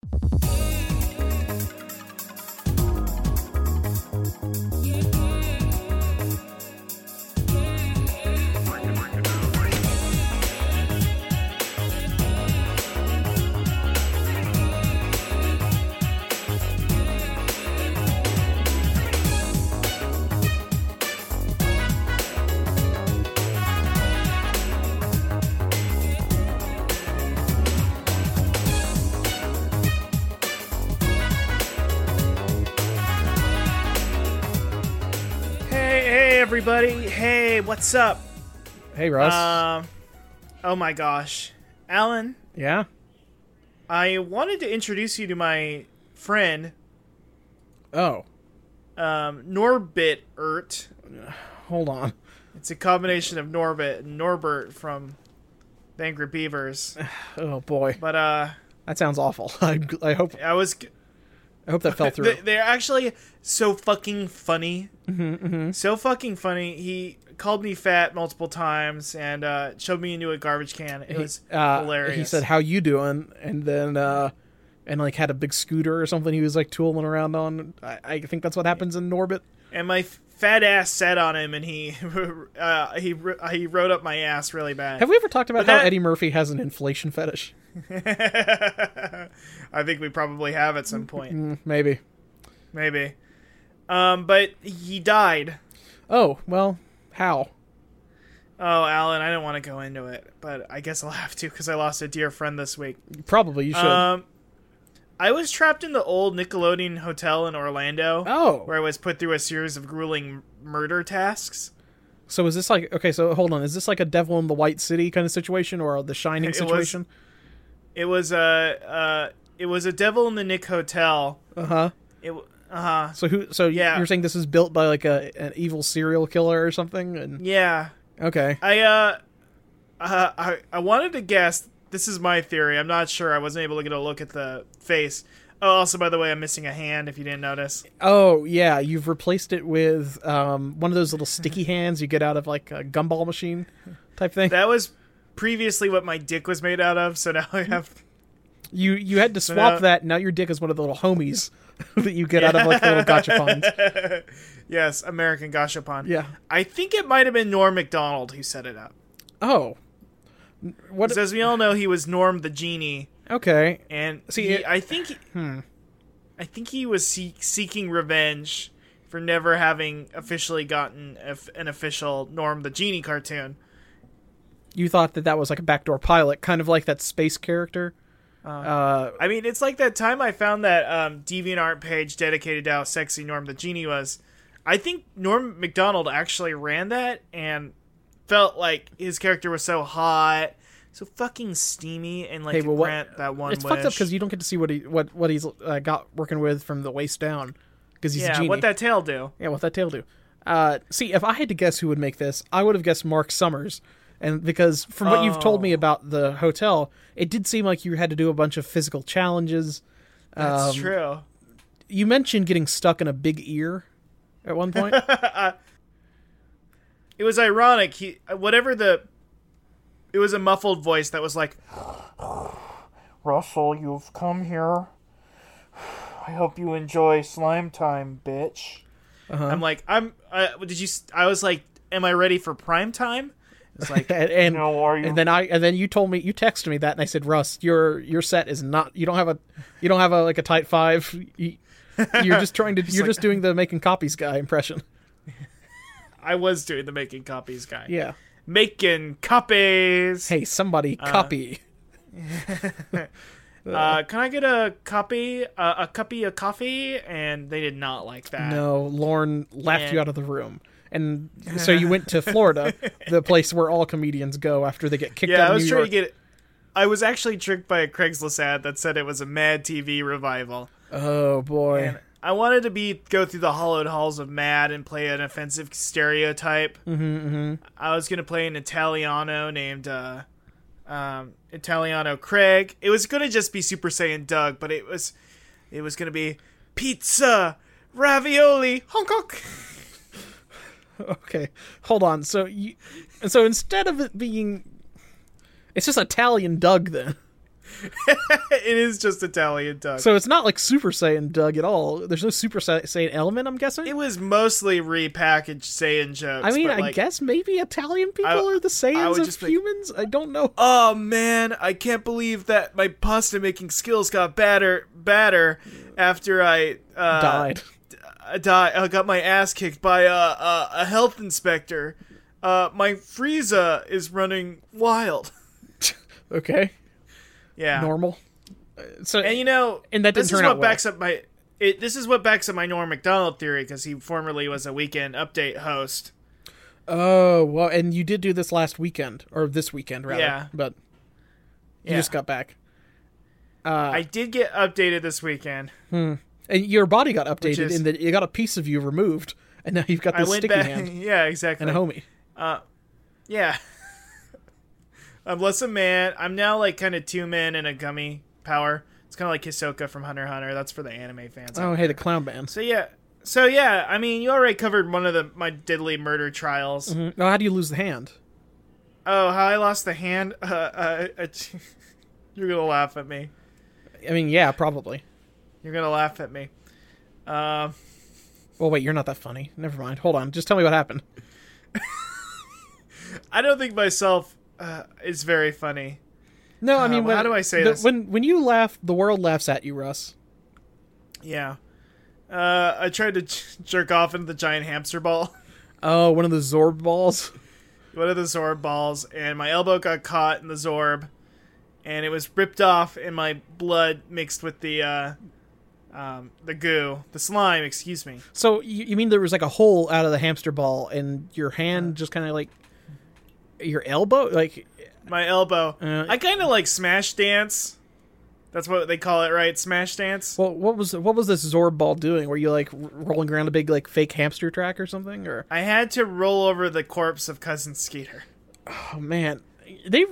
Everybody, hey, what's up? Hey, Russ. Oh my gosh. Alan? Yeah? I wanted to introduce you to my friend. Oh. Norbit Ert. Hold on. It's a combination of Norbit and Norbert from the Angry Beavers. Oh, boy. But, that sounds awful. I hope that fell through. They're actually so fucking funny. Mm-hmm. So fucking funny. He called me fat multiple times and shoved me into a garbage can. It was hilarious. He said, "How you doing?" And then and like had a big scooter or something he was like tooling around on. I think that's what happens in Norbit. And my fat ass sat on him, and he rode up my ass really bad. Have we ever talked about how Eddie Murphy has an inflation fetish? I think we probably have at some point. Maybe. But he died. Oh, well, how? Oh, Alan, I didn't want to go into it, but I guess I'll have to because I lost a dear friend this week. Probably, you should. I was trapped in the old Nickelodeon hotel in Orlando. Where I was put through a series of grueling murder tasks. So is this like... Okay, so hold on. Is this like a Devil in the White City kind of situation or the Shining situation? It was a Devil in the Nick hotel. Uh-huh. So yeah. You're saying this is built by like an evil serial killer or something? And yeah. Okay. I wanted to guess. This is my theory. I'm not sure. I wasn't able to get a look at the face. Oh, also, by the way, I'm missing a hand, if you didn't notice. Oh, yeah. You've replaced it with one of those little sticky hands you get out of like a gumball machine type thing. That was previously what my dick was made out of, so now I have... You had to swap that. Now your dick is one of the little homies that you get out of like the little gachapons. Yes, American gachapon. Yeah. I think it might have been Norm Macdonald who set it up. Oh. What? As we all know, he was Norm the Genie. Okay. And I think he was seeking revenge for never having officially gotten an official Norm the Genie cartoon. You thought that was like a backdoor pilot, kind of like that space character? I mean, it's like that time I found that DeviantArt page dedicated to how sexy Norm the Genie was. I think Norm Macdonald actually ran that and felt like his character was so hot, so fucking steamy, and like grant that one it's wish. Fucked up because you don't get to see what he's got working with from the waist down because he's a genie. What that tail do? Yeah, what that tail do? See, if I had to guess who would make this, I would have guessed Mark Summers. And because from what you've told me about the hotel, it did seem like you had to do a bunch of physical challenges. That's true. You mentioned getting stuck in a big ear at one point. It was ironic. It was a muffled voice that was like, "Russell, you've come here. I hope you enjoy slime time, bitch." Uh-huh. I'm like, I was like, am I ready for prime time? It's like, and are you? And then you told me, you texted me that, and I said, Russ, your set is not. You don't have a like a tight five. You're just trying to. You're just doing the making copies guy impression. I was doing the making copies guy. Yeah, making copies. Hey, somebody copy. Can I get a copy? A cuppy of coffee? And they did not like that. No, Lorne laughed you out of the room. And so you went to Florida, the place where all comedians go after they get kicked out of New York. I was actually tricked by a Craigslist ad that said it was a Mad TV revival. Oh, boy. And I wanted to go through the hollowed halls of Mad and play an offensive stereotype. I was going to play an Italiano named Italiano Craig. It was going to just be Super Saiyan Doug, but it was going to be pizza, ravioli, honk honk. Okay, hold on. So instead of it being, it's just Italian Doug then. It is just Italian Doug. So it's not like Super Saiyan Doug at all. There's no Super Saiyan element, I'm guessing? It was mostly repackaged Saiyan jokes. I mean, but, I guess maybe Italian people are the Saiyans of humans? I don't know. Oh, man, I can't believe that my pasta making skills got badder after I Died. I got my ass kicked by a health inspector. My Frieza is running wild. Okay. Yeah. Normal. So, and and that didn't turn out well. This is what backs up my Norm Macdonald theory, because he formerly was a Weekend Update host. Oh, well, and you did do this last weekend, or this weekend, rather. Yeah. But you just got back. I did get updated this weekend. And your body got updated in that you got a piece of you removed, and now you've got this sticky hand. Yeah, exactly. And a homie. Yeah. I'm less a man. I'm now like kind of 2 men and a gummy power. It's kind of like Hisoka from Hunter x Hunter. That's for the anime fans. Oh, hey, the clown band. So yeah. I mean, you already covered one of my deadly murder trials. Mm-hmm. Now, how do you lose the hand? Oh, how I lost the hand? You're gonna laugh at me. I mean, yeah, probably. You're gonna laugh at me. Well, wait, you're not that funny. Never mind. Hold on. Just tell me what happened. I don't think myself is very funny. No, I mean, how do I say this? When you laugh, the world laughs at you, Russ. Yeah. I tried to jerk off into the giant hamster ball. Oh, one of the Zorb balls? One of the Zorb balls, and my elbow got caught in the Zorb, and it was ripped off, and my blood mixed with the goo, the slime, excuse me. So, you mean there was like a hole out of the hamster ball, and your hand just kind of like... Your elbow? Like... My elbow. I kind of like Smash Dance. That's what they call it, right? Smash Dance. Well, what was this Zorb ball doing? Were you like rolling around a big like fake hamster track or something? Or I had to roll over the corpse of Cousin Skeeter. Oh man, they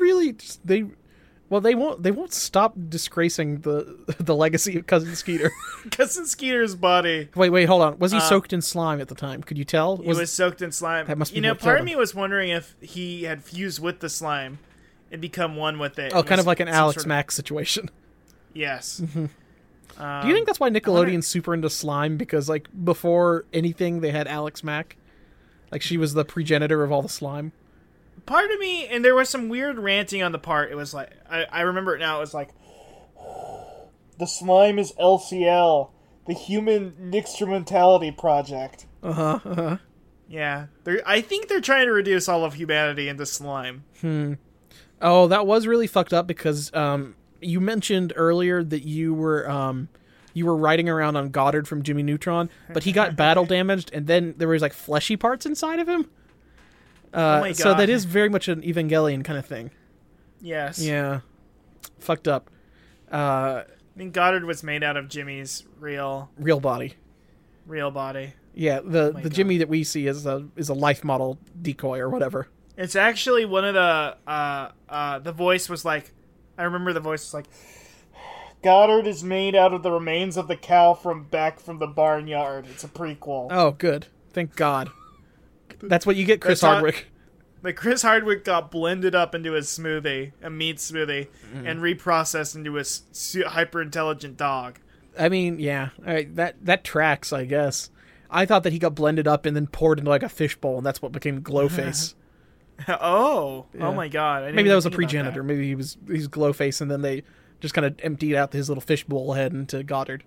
won't stop disgracing the legacy of Cousin Skeeter. Cousin Skeeter's body. Wait, hold on. Was he soaked in slime at the time? Could you tell? He was soaked in slime. That must be part of me was wondering if he had fused with the slime and become one with it. Oh, kind of like an Alex Mack situation. Yes. Mm-hmm. Do you think that's why Nickelodeon's super into slime? Because, like, before anything, they had Alex Mack? Like, she was the progenitor of all the slime? Part of me, and there was some weird ranting on the part, it was like, I remember it now, it was like, the slime is LCL, the Human Nixtrumentality Project. Yeah. I think they're trying to reduce all of humanity into slime. Oh, that was really fucked up because, you mentioned earlier that you were riding around on Goddard from Jimmy Neutron, but he got battle damaged, and then there was like fleshy parts inside of him. Oh my God. So that is very much an Evangelion kind of thing. Yes. Yeah. Fucked up. I mean, Goddard was made out of Jimmy's real body. Real body. Yeah, the Jimmy that we see is a life model decoy or whatever. It's actually one of the voice was like, I remember the voice was like, Goddard is made out of the remains of the cow from the barnyard. It's a prequel. Oh, good. Thank God. That's what you get, Chris Hardwick. Like, Chris Hardwick got blended up into a meat smoothie, and reprocessed into a hyper-intelligent dog. I mean, yeah. That tracks, I guess. I thought that he got blended up and then poured into, like, a fishbowl, and that's what became Glowface. Oh my God! Maybe that was a progenitor. Maybe he's Glowface, and then they just kind of emptied out his little fishbowl head into Goddard.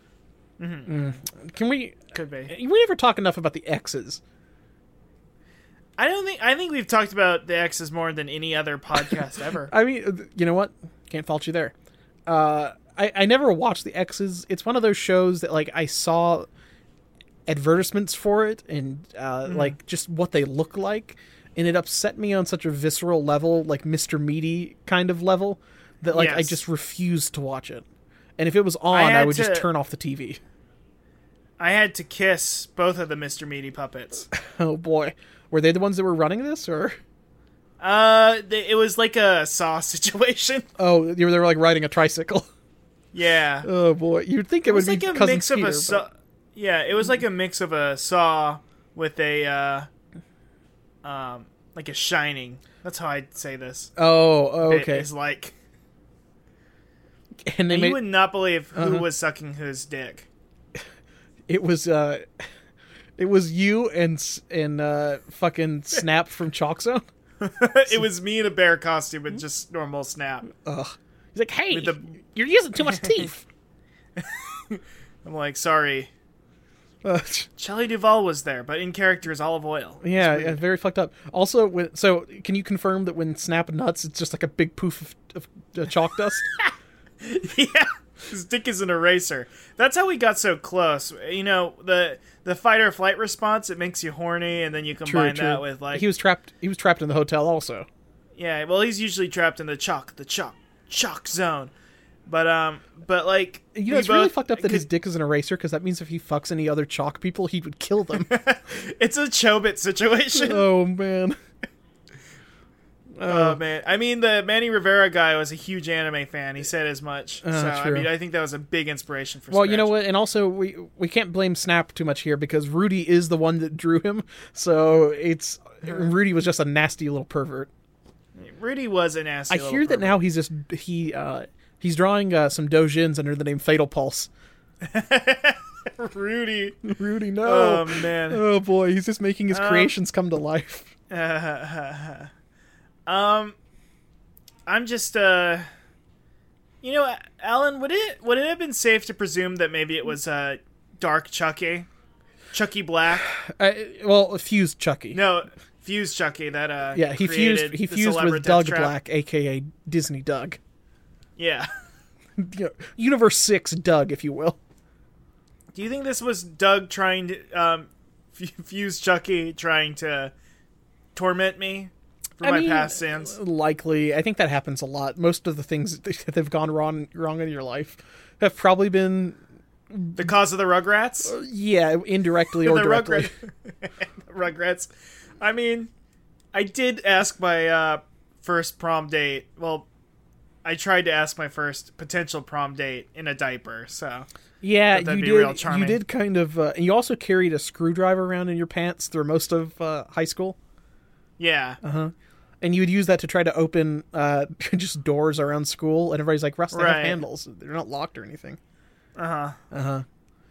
Can we? Could be. We never talk enough about the X's. I think we've talked about the X's more than any other podcast ever. I mean, you know what? Can't fault you there. I never watched the X's. It's one of those shows that like I saw advertisements for it and like just what they look like. And it upset me on such a visceral level, like Mr. Meaty kind of level, that like I just refused to watch it. And if it was on, I would just turn off the TV. I had to kiss both of the Mr. Meaty puppets. Oh boy, were they the ones that were running this, or? It was like a Saw situation. Oh, they were like riding a tricycle. Yeah. Oh boy, you'd think it would be like a mix of a Saw. Yeah, it was like a mix of a Saw with a like a Shining. That's how I'd say this. Oh, okay. It's like And they you made would not believe who was sucking whose dick. it was you and fucking Snap from Chalk Zone. It was me in a bear costume and just normal Snap. Ugh. He's like, hey, you're using too much teeth. I'm like, sorry. Uh, Shelley Duvall was there, but in character is olive oil. yeah, very fucked up. Also, so can you confirm that when Snap nuts, it's just like a big poof of chalk dust? Yeah, his dick is an eraser. That's how we got so close. You know, the fight or flight response, it makes you horny, and then you combine that with like he was trapped in the hotel also. Yeah, well, he's usually trapped in the chalk zone. But like, you know, it's really fucked up that his dick is an eraser, because that means if he fucks any other chalk people, he would kill them. It's a Chobit situation. Oh man. Oh man, I mean, the Manny Rivera guy was a huge anime fan. He said as much. So true. I mean, I think that was a big inspiration for. Well, Scratch. you know what, and also we can't blame Snap too much here, because Rudy is the one that drew him. So Rudy was just a nasty little pervert. Rudy was a nasty. I hear that now he's drawing some doujins under the name Fatal Pulse. Rudy, no. Oh man. Oh boy, he's just making his creations come to life. I'm just you know, Alan, would it have been safe to presume that maybe it was Dark Chucky Black? Well, Fused Chucky. No, Fused Chucky. That yeah, he fused with Doug Black, aka Disney Doug. Yeah. Universe 6 Doug, if you will. Do you think this was Doug trying to fuse Chucky, trying to torment me for my past sins? Likely. I think that happens a lot. Most of the things that have gone wrong in your life have probably been the cause of the Rugrats? Yeah, indirectly or directly. Rugrats. I mean, I did ask my first prom date. Well, I tried to ask my first potential prom date in a diaper, so yeah, you did kind of. You also carried a screwdriver around in your pants through most of high school. Yeah. And you would use that to try to open just doors around school, and everybody's like, "Russ, they have handles. They're not locked or anything." And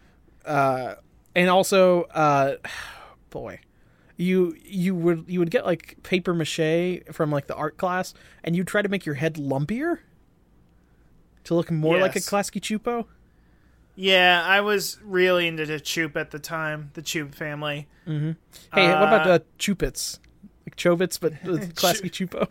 also, boy. You would get like paper mache from like the art class, and you'd try to make your head lumpier to look more like a Klasky Chupo. Yeah, I was really into the Choop at the time, the Choop family. Mm-hmm. Hey, what about Chupits? Like Chobits, but Klasky Chupo?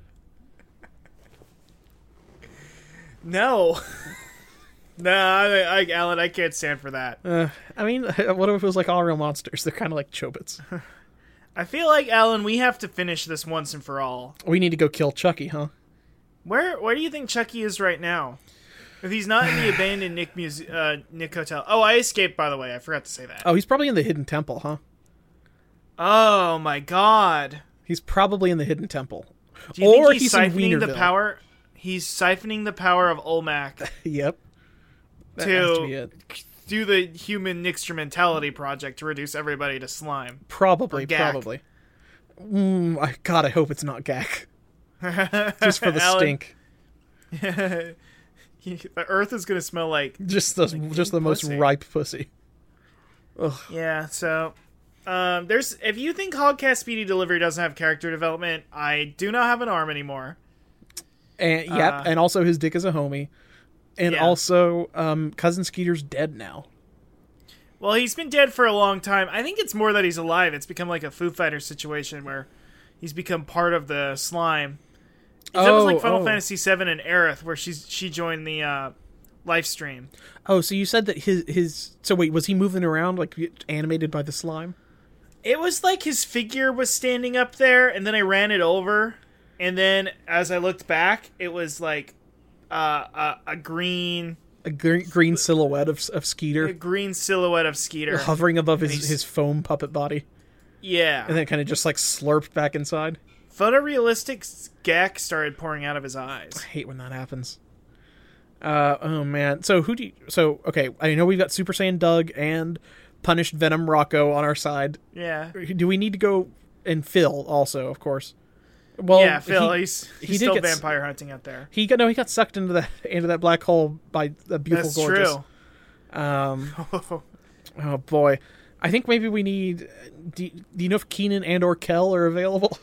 No. No, Alan, I can't stand for that. I mean, what if it was like All Real Monsters? They're kind of like Chobits. I feel like, Alan, we have to finish this once and for all. We need to go kill Chucky, huh? Where do you think Chucky is right now? If he's not in the abandoned Nick Hotel. Oh, I escaped, by the way. I forgot to say that. Oh, he's probably in the Hidden Temple, huh? Oh, my God. He's probably in the Hidden Temple. Do you think he's siphoning the power? He's siphoning the power of Olmec. Yep. That has to be it. Do the human instrumentality project to reduce everybody to slime. Probably. God, I hope it's not Gak. Just for the stink. The earth is going to smell like just the most ripe pussy. Ugh. Yeah, so if you think Hogcast Speedy Delivery doesn't have character development, I do not have an arm anymore. And and also his dick is a homie. And also, Cousin Skeeter's dead now. Well, he's been dead for a long time. I think it's more that he's alive. It's become like a Foo Fighters situation where he's become part of the slime. It's almost like Final Fantasy VII and Aerith, where she joined the live stream. Oh, so you said that his... So wait, was he moving around, like, animated by the slime? It was like his figure was standing up there, and then I ran it over, and then as I looked back, it was like a green silhouette of Skeeter. A green silhouette of Skeeter. Hovering above his foam puppet body. Yeah. And then kind of just like slurped back inside. Photorealistic Gak started pouring out of his eyes. I hate when that happens. Oh man. So okay, I know we've got Super Saiyan Doug and Punished Venom Rocco on our side. Yeah. Do we need to go and Phil also, of course? Well, yeah, Phil, he's he did still get vampire hunting out there. he got sucked into that black hole by the beautiful That's gorgeous. true. Oh boy, I think maybe we need. Do you know if Keenan and or Kel are available?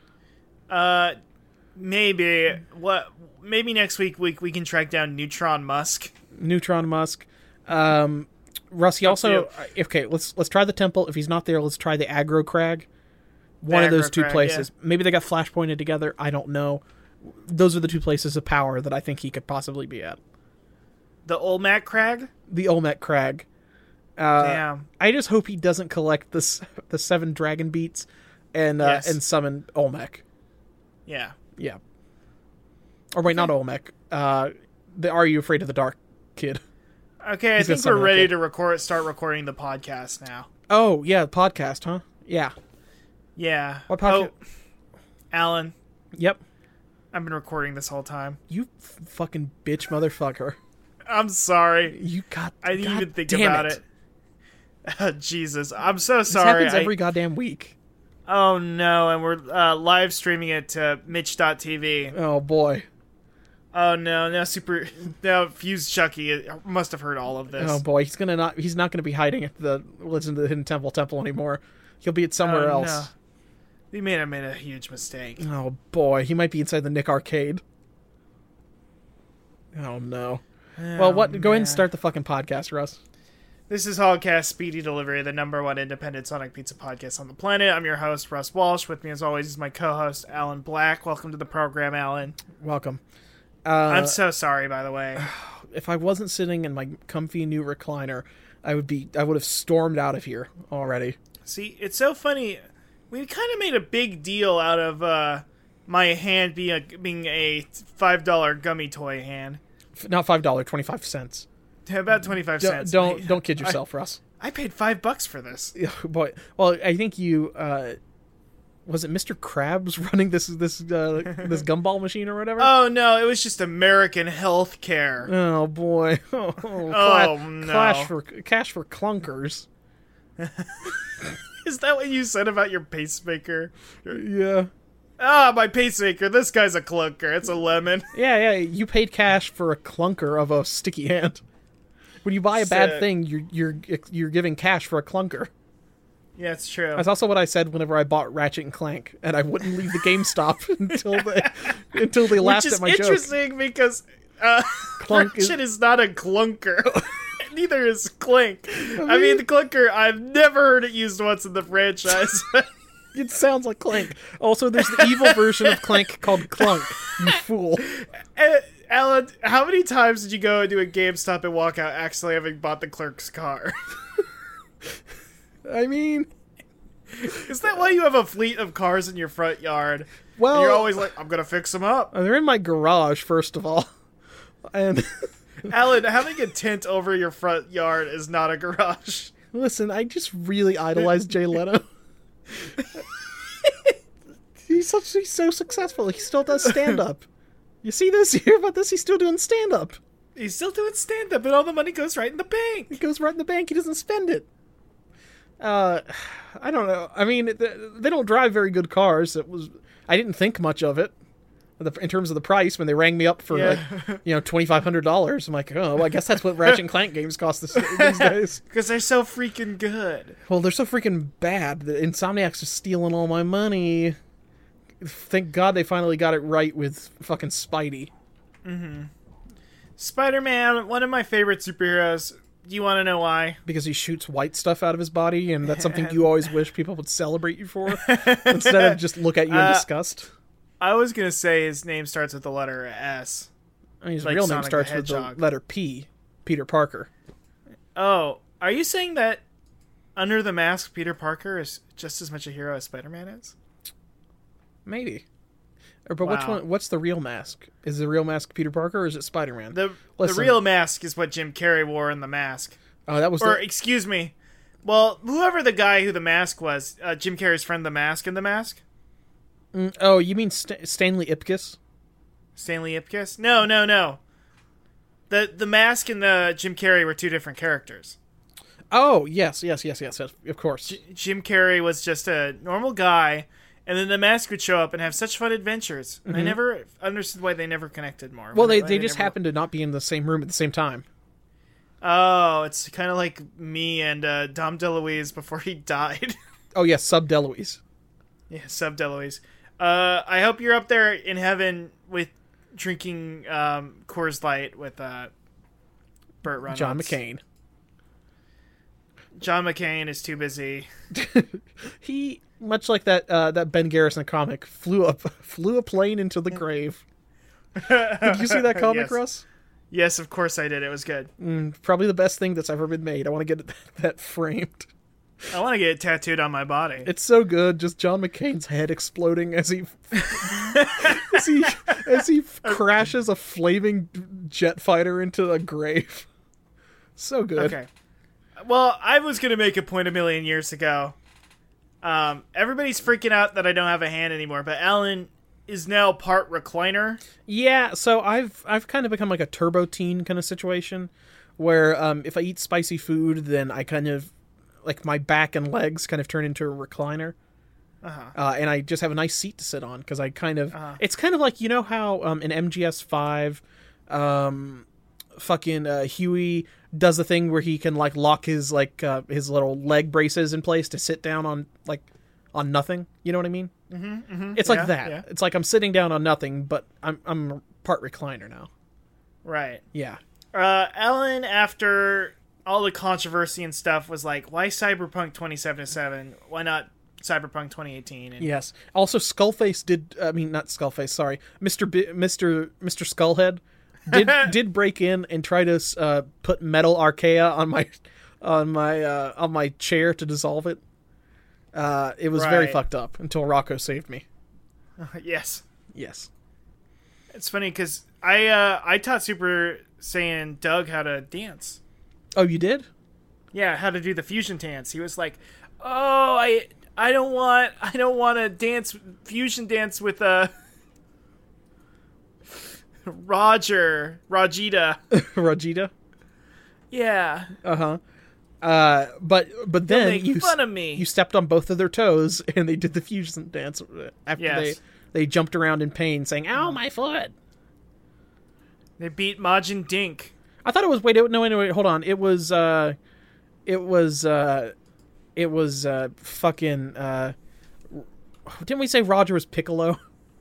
Maybe maybe next week we can track down Neutron Musk. Neutron Musk. Russ, he also okay. Let's try the temple. If he's not there, let's try the Aggro Crag. One of those two places. Yeah. Maybe they got flash pointed together. I don't know. Those are the two places of power that I think he could possibly be at. The Olmec Crag. The Olmec Crag. Damn. I just hope he doesn't collect the 7 dragon beats and summon Olmec. Yeah. Yeah. Or wait, not Olmec. The Are You Afraid of the Dark kid. Okay, I think we're ready to start recording the podcast now. Oh, yeah, podcast, huh? Yeah. Yeah. What podcast? Alan. Yep. I've been recording this whole time. You fucking bitch motherfucker. I'm sorry. I didn't even think about it. Jesus. I'm so sorry. This happens every goddamn week. Oh, no, and we're live streaming it to Mitch.tv. Oh, boy. Oh, no, now Fuse Chucky must have heard all of this. Oh, boy, he's not going to be hiding at the Legend of the Hidden Temple anymore. He'll be at somewhere else. No. We may have made a huge mistake. Oh, boy, he might be inside the Nick Arcade. Oh, no. Well, go ahead and start the fucking podcast, Russ. This is Hogcast Speedy Delivery, the #1 independent Sonic Pizza podcast on the planet. I'm your host, Russ Walsh. With me, as always, is my co-host, Alan Black. Welcome to the program, Alan. Welcome. I'm so sorry, by the way. If I wasn't sitting in my comfy new recliner, I would have stormed out of here already. See, it's so funny. We kind of made a big deal out of my hand being a $5 gummy toy hand. Not $5, 25 cents. About 25 cents. Don't kid yourself, Russ. I paid $5 for this. Boy, well, I think you was it Mr. Krabs running this gumball machine or whatever? Oh no, it was just American Healthcare. Oh boy. No. Cash for clunkers. Is that what you said about your pacemaker? Yeah. Ah, my pacemaker. This guy's a clunker. It's a lemon. Yeah. You paid cash for a clunker of a sticky hand. When you buy a bad thing, you're giving cash for a clunker. Yeah, it's true. That's also what I said whenever I bought Ratchet and Clank, and I wouldn't leave the GameStop until they laughed at my joke. Which is interesting because Ratchet is not a clunker. Neither is Clank. I mean, the clunker, I've never heard it used once in the franchise. It sounds like Clank. Also, there's the evil version of Clank called Clunk. You fool. Alan, how many times did you go into a GameStop and walk out actually having bought the clerk's car? I mean... Is that why you have a fleet of cars in your front yard? Well... And you're always like, I'm going to fix them up. They're in my garage, first of all. And... Alan, having a tent over your front yard is not a garage. Listen, I just really idolize Jay Leno. He's so successful. He still does stand-up. You see this? You hear about this? He's still doing stand-up. He's still doing stand-up, and all the money goes right in the bank. It goes right in the bank. He doesn't spend it. I don't know. I mean, they don't drive very good cars. I didn't think much of it in terms of the price when they rang me up for $2,500. I'm like, oh, well, I guess that's what Ratchet and Clank games cost these days. Because they're so freaking good. Well, they're so freaking bad that Insomniac's just stealing all my money. Thank God they finally got it right with fucking Spidey. Mm-hmm. Spider-Man, one of my favorite superheroes. Do you want to know why? Because he shoots white stuff out of his body, and that's something you always wish people would celebrate you for, instead of just look at you in disgust. I was going to say his name starts with the letter S. I mean, his real name starts with the letter P. Peter Parker. Oh, are you saying that under the mask, Peter Parker is just as much a hero as Spider-Man is? Maybe. But which one? What's the real mask? Is the real mask Peter Parker, or is it Spider-Man? The real mask is what Jim Carrey wore in The Mask. Oh, that was. Excuse me. Well, whoever the guy who the mask was, Jim Carrey's friend, The Mask in The Mask. Oh, you mean Stanley Ipkiss? Stanley Ipkiss? No. The Mask and the Jim Carrey were two different characters. Oh, yes, of course. Jim Carrey was just a normal guy. And then the mask would show up and have such fun adventures. And I never understood why they never connected more. Well, they just happened to not be in the same room at the same time. Oh, it's kind of like me and Dom DeLuise before he died. Oh, yes, Sub DeLuise. Yeah, Sub DeLuise. I hope you're up there in heaven with drinking Coors Light with Burt Reynolds. John McCain. John McCain is too busy. He, much like that Ben Garrison comic, flew a plane into the grave. Did you see that comic, Yes. Russ? Yes, of course I did. It was good. Probably the best thing that's ever been made. I want to get that framed. I want to get it tattooed on my body. It's so good. Just John McCain's head exploding as he as he crashes a flaming jet fighter into a grave. So good. Okay. Well, I was going to make a point a million years ago. Everybody's freaking out that I don't have a hand anymore, but Alan is now part recliner. Yeah, so I've kind of become like a turbo teen kind of situation where if I eat spicy food, then I kind of like my back and legs kind of turn into a recliner. And I just have a nice seat to sit on because I kind of it's kind of like, you know how in MGS5 Huey does the thing where he can like lock his his little leg braces in place to sit down on nothing, you know what I mean? It's like that. Yeah. It's like I'm sitting down on nothing, but I'm part recliner now. Right. Yeah. Ellen, after all the controversy and stuff, was like, why Cyberpunk 2077? Why not Cyberpunk 2018? And yes. Also, Skullface not Skullface, sorry. Mr. Skullhead did break in and try to put metal archaea on my chair to dissolve it. It was very fucked up until Rocco saved me. Yes. Yes. It's funny because I taught Super Saiyan Doug how to dance. Oh, you did? Yeah, how to do the fusion dance. He was like, "Oh, I don't want to dance fusion dance with Rajita." Rajita? Yeah. But then make fun of me. You stepped on both of their toes and they did the fusion dance after they jumped around in pain saying, "Ow, my foot." They beat Majin Dink. I thought it was wait, hold on. It was fucking didn't we say Roger was Piccolo?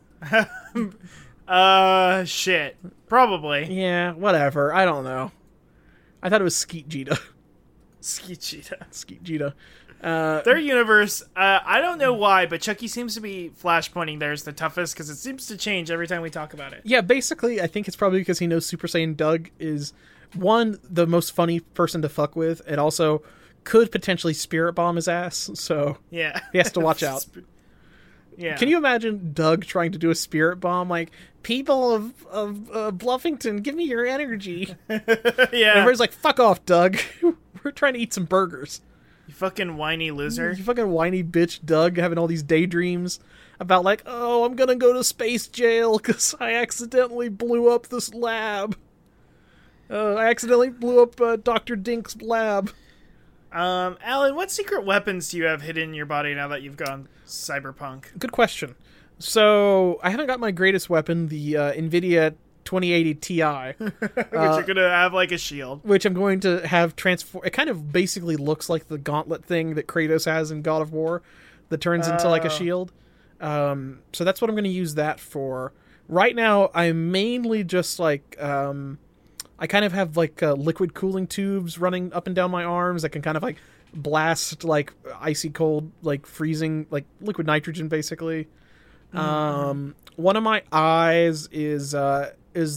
Shit. Probably. Yeah, whatever. I don't know. I thought it was Skeet Jita. Skeet Jita. Their universe, I don't know why, but Chucky seems to be flashpointing theirs the toughest because it seems to change every time we talk about it. Yeah, basically, I think it's probably because he knows Super Saiyan Doug is, one, the most funny person to fuck with, and also could potentially spirit bomb his ass, so yeah, he has to watch out. Yeah. Can you imagine Doug trying to do a spirit bomb? Like, people of Bluffington, give me your energy. Yeah. And everybody's like, fuck off, Doug. We're trying to eat some burgers. You fucking whiny loser. You fucking whiny bitch, Doug, having all these daydreams about like, oh, I'm gonna go to space jail because I accidentally blew up this lab. I accidentally blew up Dr. Dink's lab. Alan, what secret weapons do you have hidden in your body now that you've gone cyberpunk? Good question. So, I haven't got my greatest weapon, the NVIDIA 2080 Ti. Which you're going to have like a shield. Which I'm going to have transform. It kind of basically looks like the gauntlet thing that Kratos has in God of War that turns into like a shield. So that's what I'm going to use that for. Right now, I'm mainly just like... I kind of have like liquid cooling tubes running up and down my arms that can kind of like blast like icy cold, like freezing, like liquid nitrogen basically. One of my eyes is the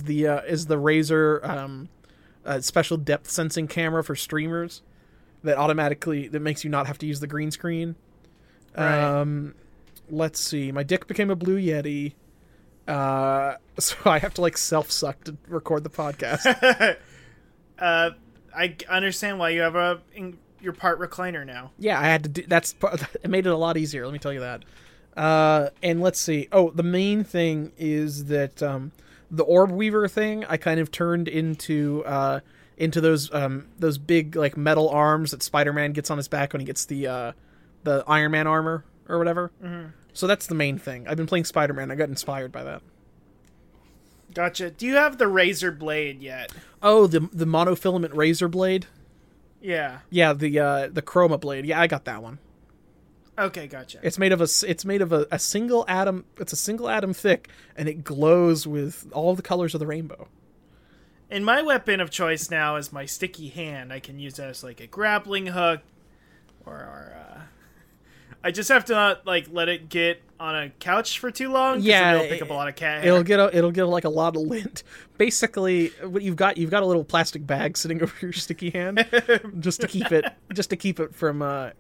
Razer special depth sensing camera for streamers that makes you not have to use the green screen. Right. Let's see. My dick became a Blue Yeti. So I have to like self-suck to record the podcast. I understand why you have your part recliner now. Yeah, I had to do it made it a lot easier, let me tell you that. And let's see. Oh, the main thing is that the Orb Weaver thing I kind of turned into those big like metal arms that Spider-Man gets on his back when he gets the Iron Man armor or whatever. So that's the main thing. I've been playing Spider-Man. I got inspired by that. Gotcha. Do you have the Razor Blade yet? Oh, the monofilament razor blade? Yeah. Yeah, the chroma blade. Yeah, I got that one. Okay, gotcha. It's made of a single atom. It's a single atom thick, and it glows with all the colors of the rainbow. And my weapon of choice now is my sticky hand. I can use that as like a grappling hook, or I just have to not like let it get on a couch for too long. Yeah, it'll pick up a lot of cat hair. It'll get like a lot of lint. Basically, what you've got a little plastic bag sitting over your sticky hand, just to keep it from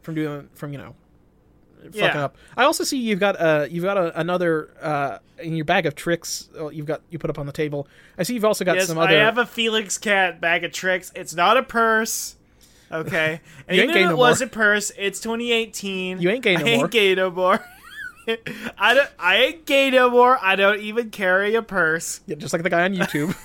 fucking up. I also see you've got another in your bag of tricks. You put up on the table. I see you've also got some other. I have a Felix Cat bag of tricks. It's not a purse. Okay, and You ain't even gay if no it was more. a purse, it's 2018. You ain't gay no I more. ain't gay no more. I ain't gay no more. I don't even carry a purse. Yeah, just like the guy on YouTube.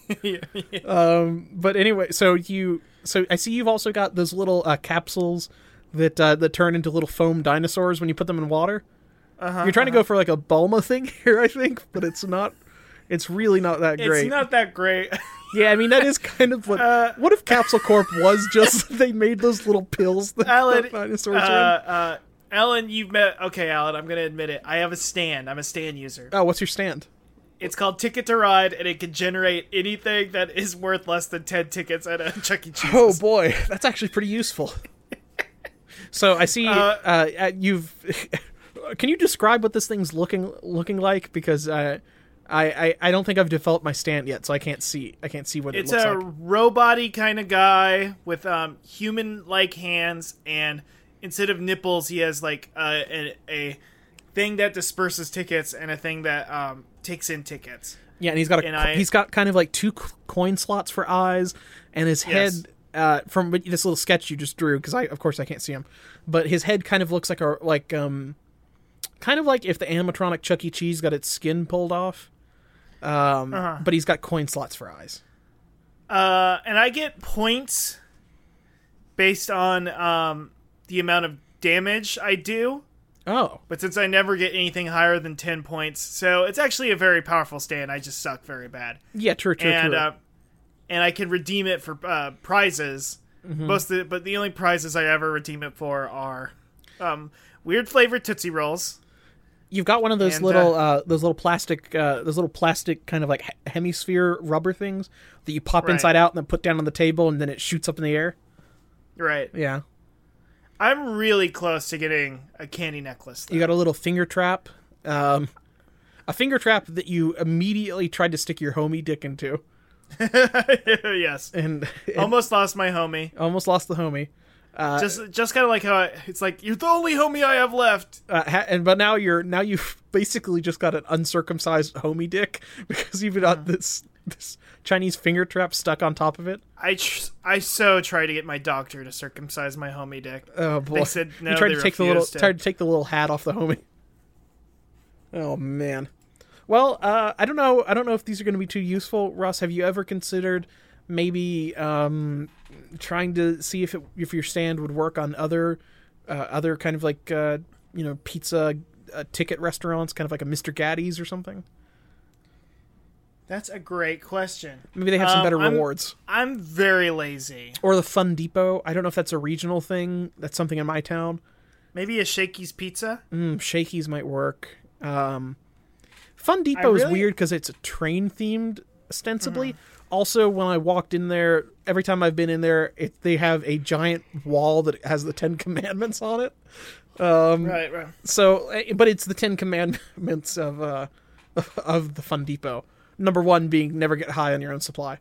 Yeah. But anyway, so I see you've also got those little capsules that turn into little foam dinosaurs when you put them in water. You're trying to go for like a Bulma thing here, I think, but it's not. It's really not that great. It's not that great. Yeah, I mean that is kind of what. What if Capsule Corp was just they made those little pills that Alan, dinosaurs are in? Alan, you've met. Okay, Alan, I'm gonna admit it. I have a stand. I'm a stand user. Oh, what's your stand? It's called Ticket to Ride, and it can generate anything that is worth less than 10 tickets at a Chuck E. Cheese. Oh boy, that's actually pretty useful. So I see you've. Can you describe what this thing's looking like? Because I don't think I've developed my stand yet, so I can't see what it looks like. It's a robot-y kind of guy with human-like hands, and instead of nipples, he has like a thing that disperses tickets and a thing that takes in tickets. Yeah, and he's got kind of like two coin slots for eyes, and his head. From this little sketch you just drew, because of course I can't see him, but his head kind of looks like kind of like if the animatronic Chuck E. Cheese got its skin pulled off, but he's got coin slots for eyes. And I get points based on the amount of damage I do. Oh, but since I never get anything higher than 10 points, so it's actually a very powerful stand. I just suck very bad. Yeah, true. And I can redeem it for prizes. But the only prizes I ever redeem it for are weird flavored Tootsie Rolls. You've got one of those little plastic kind of like hemisphere rubber things that you pop inside out and then put down on the table, and then it shoots up in the air. Right. Yeah. I'm really close to getting a candy necklace, though. You got a little finger trap. A finger trap that you immediately tried to stick your homie dick into. Yes. And almost lost my homie. Almost lost the homie. Just kind of like how it's like, you're the only homie I have left. But now you've basically just got an uncircumcised homie dick because you've got this Chinese finger trap stuck on top of it. I so tried to get my doctor to circumcise my homie dick. Oh boy! They said no. You tried to take the little hat off the homie. Oh man. Well, I don't know if these are going to be too useful. Russ, have you ever considered maybe trying to see if your stand would work on other kind of like pizza ticket restaurants, kind of like a Mr. Gatti's or something? That's a great question. Maybe they have some better rewards. I'm very lazy. Or the Fun Depot. I don't know if that's a regional thing. That's something in my town. Maybe a Shakey's Pizza? Shakey's might work. Fun Depot is weird because it's a train-themed, ostensibly. Also, when I walked in there, every time I've been in there, they have a giant wall that has the 10 Commandments on it. Right. So, but it's the 10 Commandments of the Fun Depot. Number 1 being never get high on your own supply.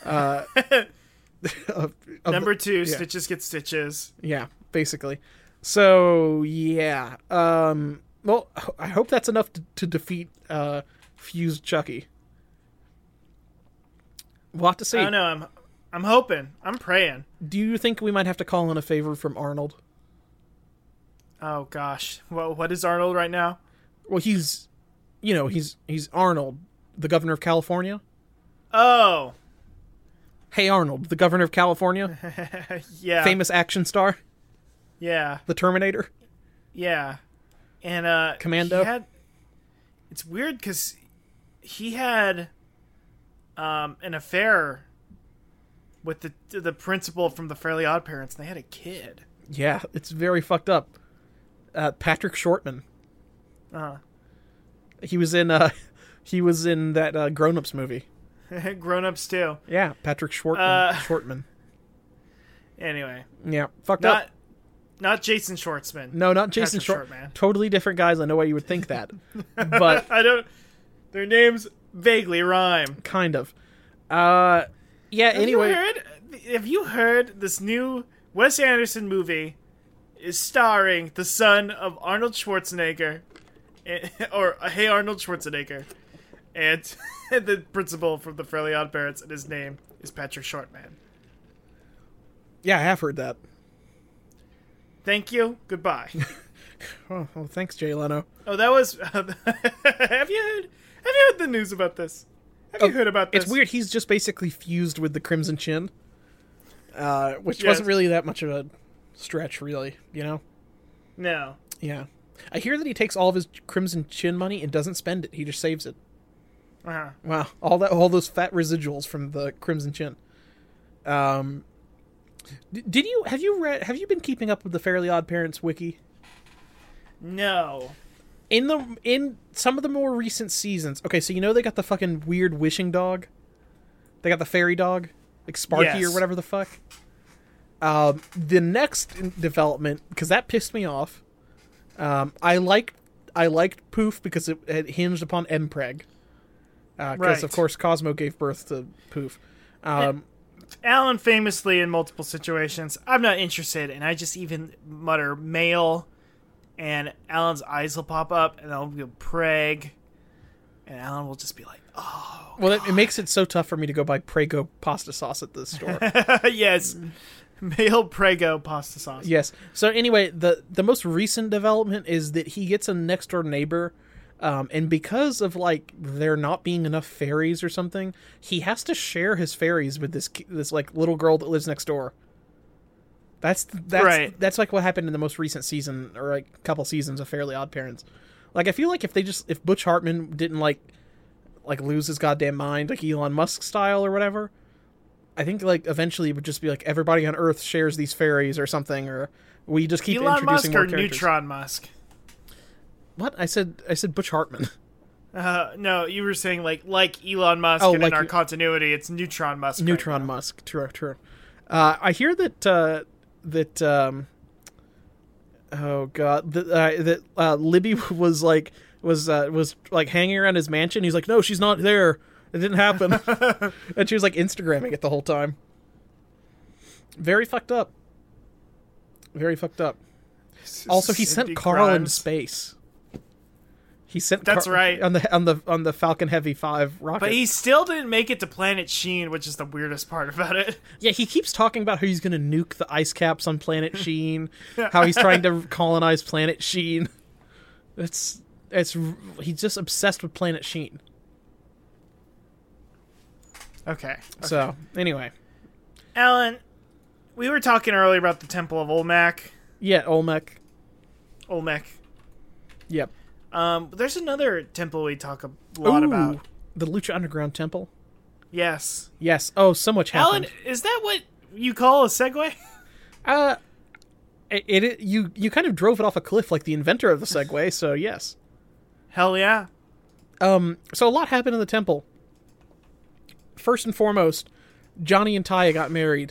Number 2, stitches get stitches. Yeah, basically. So, yeah. Well, I hope that's enough to defeat Fused Chucky. We'll have to see. I don't know. I'm hoping. I'm praying. Do you think we might have to call in a favor from Arnold? Oh gosh. Well, what is Arnold right now? Well, he's Arnold, the governor of California. Oh. Hey Arnold, the governor of California. Yeah. Famous action star. Yeah. The Terminator. Yeah. And Commando? It's weird because he had an affair with the principal from the Fairly Odd Parents, and they had a kid. Yeah, it's very fucked up. Patrick Shortman. He was in that Grown Ups movie. Grown Ups too. Yeah, Patrick Shortman. Anyway. Yeah, fucked up. Not Jason Schwartzman. No, not Jason Schwartzman. Totally different guys. I know why you would think that. But I don't. Their names vaguely rhyme. Kind of. Yeah, anyway. Have you heard this new Wes Anderson movie is starring the son of Arnold Schwarzenegger, or Hey Arnold Schwarzenegger, and the principal from the Fairly Odd Parents, and his name is Patrick Shortman. Yeah, I have heard that. Thank you. Goodbye. Oh, thanks, Jay Leno. Oh, that was. Have you heard the news about this? Have you heard about this? It's weird. He's just basically fused with the Crimson Chin, which wasn't really that much of a stretch, really. You know? No. Yeah. I hear that he takes all of his Crimson Chin money and doesn't spend it. He just saves it. Uh-huh. Wow. All those fat residuals from the Crimson Chin. Have you been keeping up with the Fairly Odd Parents wiki? No. In some of the more recent seasons, okay, so you know they got the fucking weird wishing dog? They got the fairy dog? Like Sparky or whatever the fuck? The next development, because that pissed me off, I liked Poof because it hinged upon Mpreg. Because, of course, Cosmo gave birth to Poof. Alan famously, in multiple situations, I'm not interested, and I just even mutter male, and Alan's eyes will pop up, and I'll go Preg, and Alan will just be like, oh. Well, it makes it so tough for me to go buy Prego pasta sauce at the store. Yes. Male Prego pasta sauce. Yes. So anyway, the most recent development is that he gets a next door neighbor, and because of like there not being enough fairies or something, he has to share his fairies with this like little girl that lives next door. That's right. That's like what happened in the most recent season, or like couple seasons of Fairly Odd Parents. Like I feel like if Butch Hartman didn't like lose his goddamn mind like Elon Musk style or whatever, I think like eventually it would just be like everybody on Earth shares these fairies or something, or we just keep Elon introducing Musk more or characters. Neutron Musk. What? I said Butch Hartman. No, you were saying like Elon Musk, and in our continuity, it's Neutron Musk. Neutron Musk. True. I hear that oh god, that Libby was hanging around his mansion. He's like, no, she's not there. It didn't happen. And she was like Instagramming it the whole time. Very fucked up. Also, he sent Carl into space. He sent right on the Falcon Heavy 5 rocket. But he still didn't make it to Planet Sheen, which is the weirdest part about it. Yeah, he keeps talking about how he's going to nuke the ice caps on Planet Sheen, how he's trying to colonize Planet Sheen. He's just obsessed with Planet Sheen. Okay. So, anyway. Alan, we were talking earlier about the Temple of Olmec. Yeah, Olmec. Yep. There's another temple we talk a lot about. The Lucha Underground Temple? Yes. Oh, so much happened. Alan, is that what you call a segue? You kind of drove it off a cliff like the inventor of the Segway, so yes. Hell yeah. So a lot happened in the temple. First and foremost, Johnny and Taya got married.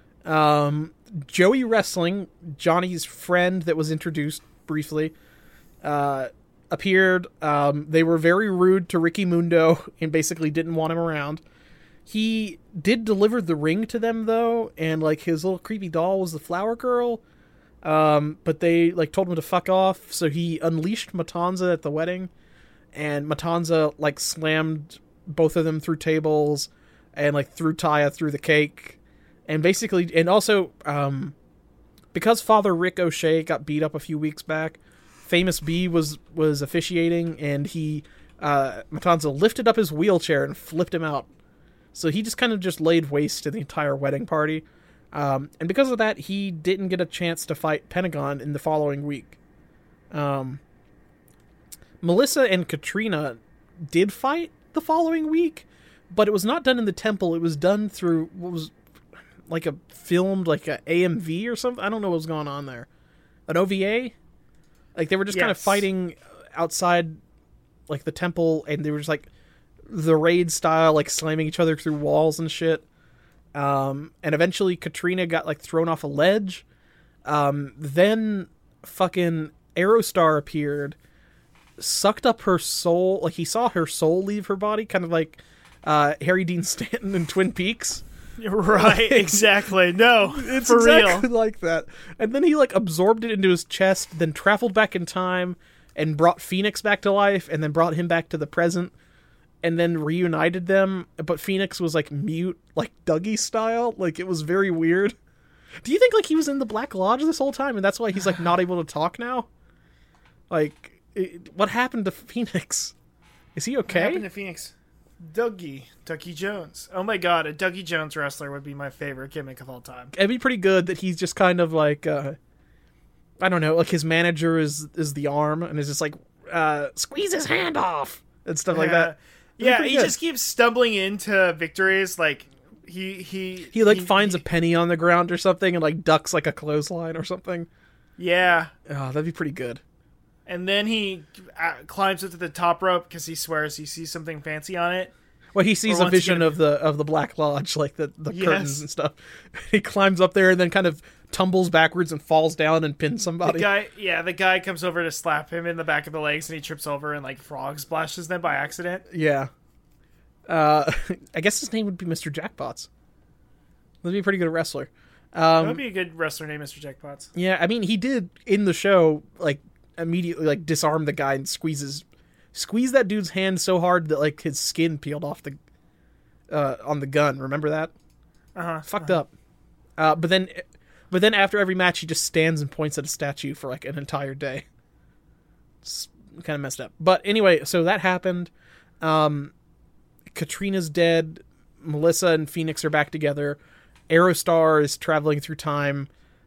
Joey Wrestling, Johnny's friend that was introduced briefly, appeared. They were very rude to Ricky Mundo and basically didn't want him around. He did deliver the ring to them though, and like his little creepy doll was the flower girl. But they like told him to fuck off, so he unleashed Matanza at the wedding, and Matanza like slammed both of them through tables and like threw Taya through the cake. And basically, and also, because Father Rick O'Shea got beat up a few weeks back, Famous B was officiating, and he, Matanza lifted up his wheelchair and flipped him out. So he just kind of just laid waste to the entire wedding party. And because of that, he didn't get a chance to fight Pentagon in the following week. Melissa and Katrina did fight the following week, but it was not done in the temple. It was done through what was like a filmed, like a AMV or something. I don't know what was going on there. An OVA? Like, they were just kind of fighting outside, like, the temple, and they were just, like, the raid style, like, slamming each other through walls and shit. And eventually Katrina got, like, thrown off a ledge. Then fucking Aerostar appeared, sucked up her soul. Like, he saw her soul leave her body, kind of like Harry Dean Stanton in Twin Peaks. Right, exactly. No, it's for exactly real. like that. And then he, like, absorbed it into his chest, then traveled back in time and brought Phoenix back to life, and then brought him back to the present, and then reunited them. But Phoenix was, like, mute, like Dougie style. Like, it was very weird. Do you think, like, he was in the Black Lodge this whole time, and that's why he's, like, not able to talk now? Like, what happened to Phoenix? Is he okay? What happened to Phoenix? Dougie Jones. Oh my god, a Dougie Jones wrestler would be my favorite gimmick of all time. It'd be pretty good that he's just kind of like, I don't know, like his manager is the arm, and is just like, squeeze his hand off, and stuff like that. Yeah, he just keeps stumbling into victories, like, he finds a penny on the ground or something, and, like, ducks, like, a clothesline or something. Yeah. Oh, that'd be pretty good. And then he climbs up to the top rope because he swears he sees something fancy on it. Well, he sees a vision of the Black Lodge, like the curtains and stuff. He climbs up there and then kind of tumbles backwards and falls down and pins somebody. The guy comes over to slap him in the back of the legs, and he trips over and, like, frog splashes them by accident. Yeah. I guess his name would be Mr. Jackpots. That'd be a pretty good wrestler. That would be a good wrestler named Mr. Jackpots. Yeah, I mean, he did in the show, like, immediately, like, disarm the guy and squeeze that dude's hand so hard that, like, his skin peeled off the on the gun. Remember that? Fucked up. But then after every match, he just stands and points at a statue for, like, an entire day. It's kind of messed up. But anyway, so that happened. Katrina's dead. Melissa and Phoenix are back together. Aerostar is traveling through time.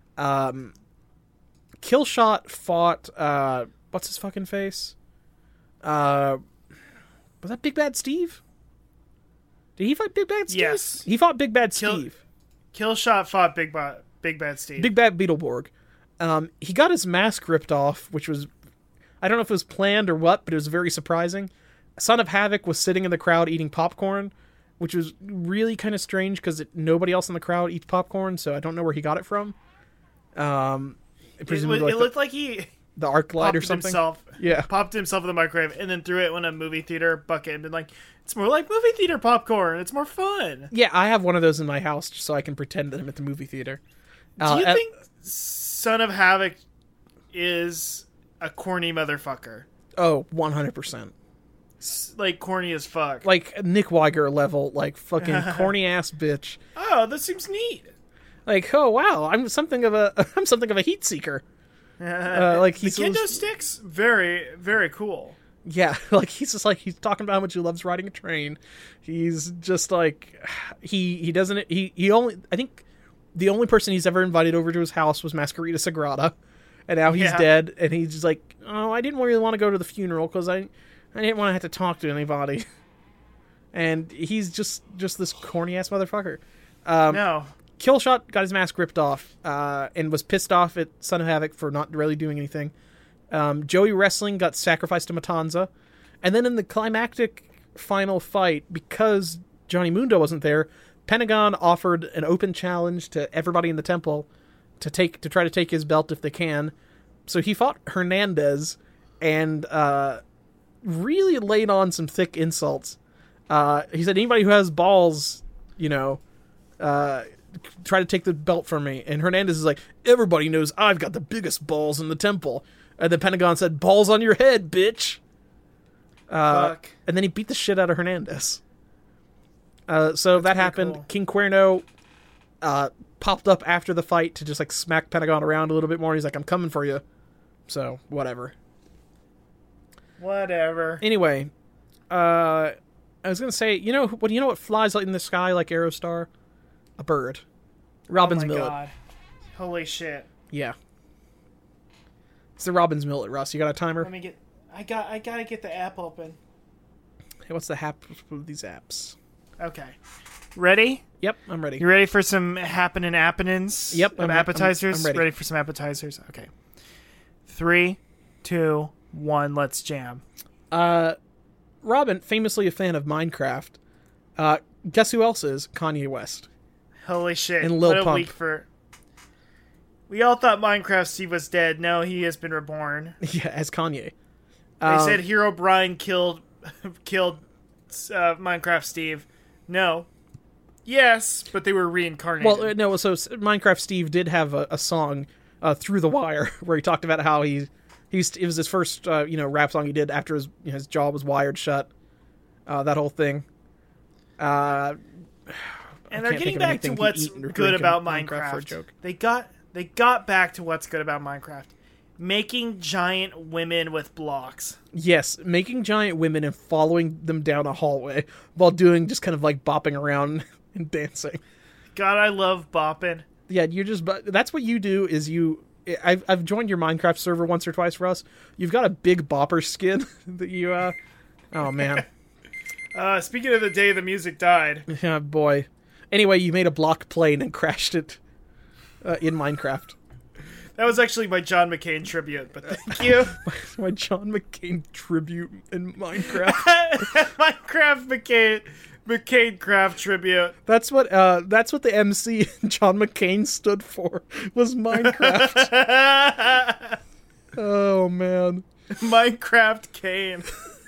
Killshot fought, what's his fucking face? Was that Big Bad Steve? Did he fight Big Bad Steve? Yes. He fought Big Bad Steve. Killshot fought Big Bad Steve. Big Bad Beetleborg. He got his mask ripped off, which was, I don't know if it was planned or what, but it was very surprising. Son of Havoc was sitting in the crowd eating popcorn, which was really kind of strange because nobody else in the crowd eats popcorn, so I don't know where he got it from. It looked like he the arc light or something. Popped himself in the microwave and then threw it in a movie theater bucket and been like, it's more like movie theater popcorn. It's more fun. Yeah, I have one of those in my house just so I can pretend that I'm at the movie theater. Do you think Son of Havoc is a corny motherfucker? Oh, 100%. Like, corny as fuck. Like, Nick Weiger level, like, fucking corny ass bitch. Oh, that seems neat. Like, oh wow, I'm something of a heat seeker. Like, the kendo sticks, very, very cool. Yeah, like, he's just like, he's talking about how much he loves riding a train. He's just like, he only, I think the only person he's ever invited over to his house was Masquerita Sagrada, and now he's dead, and he's just like, oh, I didn't really want to go to the funeral because I didn't want to have to talk to anybody. And he's just this corny ass motherfucker. No. Killshot got his mask ripped off, and was pissed off at Son of Havoc for not really doing anything. Joey Wrestling got sacrificed to Matanza. And then in the climactic final fight, because Johnny Mundo wasn't there, Pentagon offered an open challenge to everybody in the temple to try to take his belt if they can. So he fought Hernandez and really laid on some thick insults. He said, anybody who has balls, try to take the belt from me. And Hernandez is like, everybody knows I've got the biggest balls in the temple. And the Pentagon said, balls on your head, bitch. Fuck. And then he beat the shit out of Hernandez. So that happened. Cool. King Cuerno popped up after the fight to just like smack Pentagon around a little bit more. He's like, I'm coming for you. So, whatever. Anyway, I was going to say, you know what flies in the sky like Aerostar? A bird. Robin's millet. God. Holy shit. Yeah. It's the Robin's millet, Russ. You got a timer? I gotta get the app open. Hey, what's the hap of these apps? Okay. Ready? Yep, I'm ready. You ready for some happenings? Yep, Of appetizers? I'm ready. For some appetizers? Okay. 3, 2, 1, let's jam. Robin, famously a fan of Minecraft. Guess who else is? Kanye West. Holy shit. And Lil what a Pump. week for... We all thought Minecraft Steve was dead. No, he has been reborn. Yeah, as Kanye. They said Hero Brian killed Minecraft Steve. No. Yes, but they were reincarnated. Well, no, so Minecraft Steve did have a song, Through the Wire, where he talked about how it was his first, rap song he did after his jaw was wired shut. That whole thing. And they're getting back to what's good about Minecraft. For a joke. They got back to what's good about Minecraft. Making giant women with blocks. Yes, making giant women and following them down a hallway while doing just kind of like bopping around and dancing. God, I love bopping. Yeah, that's what you do is I've joined your Minecraft server once or twice for us. You've got a big bopper skin that you, oh man. Speaking of the day the music died. Yeah, boy. Anyway, you made a block plane and crashed it in Minecraft. That was actually my John McCain tribute, but thank you. My John McCain tribute in Minecraft. Minecraft McCain Craft tribute. That's what the MC John McCain stood for, was Minecraft. Oh man. Minecraft Kane.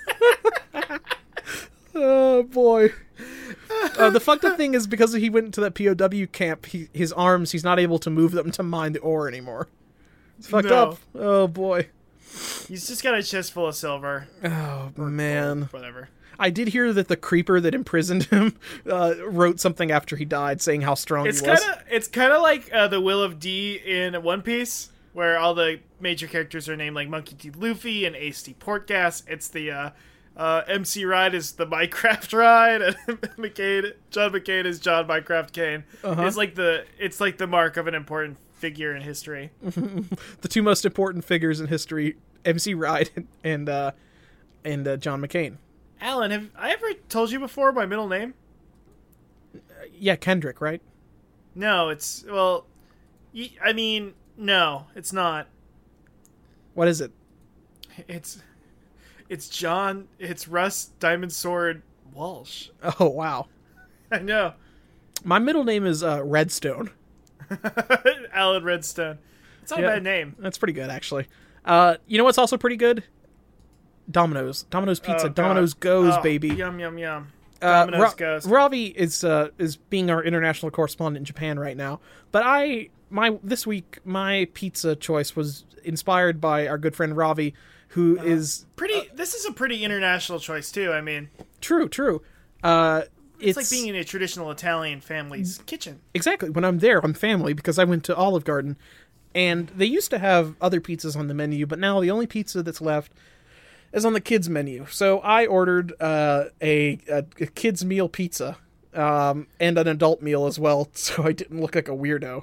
Oh boy. The fucked up thing is because he went to that POW camp, his arms, he's not able to move them to mine the ore anymore. It's fucked up. Oh boy. He's just got a chest full of silver. Oh man. Gold, whatever. I did hear that the creeper that imprisoned him wrote something after he died saying how strong he was. It's kind of like the Will of D in One Piece, where all the major characters are named like Monkey D. Luffy and Ace D. Portgas. It's the MC Ride is the Minecraft Ride, and John McCain is John Minecraft Kane. Uh-huh. It's like the mark of an important figure in history. The two most important figures in history, MC Ride and John McCain. Alan, have I ever told you before my middle name? Yeah, Kendrick, right? No, no, it's not. What is it? It's John. It's Russ Diamond Sword Walsh. Oh wow! I know. My middle name is Redstone. Alan Redstone. It's not a bad name. That's pretty good, actually. You know what's also pretty good? Domino's Pizza. Domino's goes, baby. Yum yum yum. Domino's goes. Ravi is being our international correspondent in Japan right now, but this week my pizza choice was inspired by our good friend Ravi, who is pretty. This is a pretty international choice too. I mean, true. It's like being in a traditional Italian family's kitchen. Exactly. When I'm there, I'm family because I went to Olive Garden, and they used to have other pizzas on the menu, but now the only pizza that's left is on the kids menu. So I ordered a kids meal pizza and an adult meal as well, so I didn't look like a weirdo.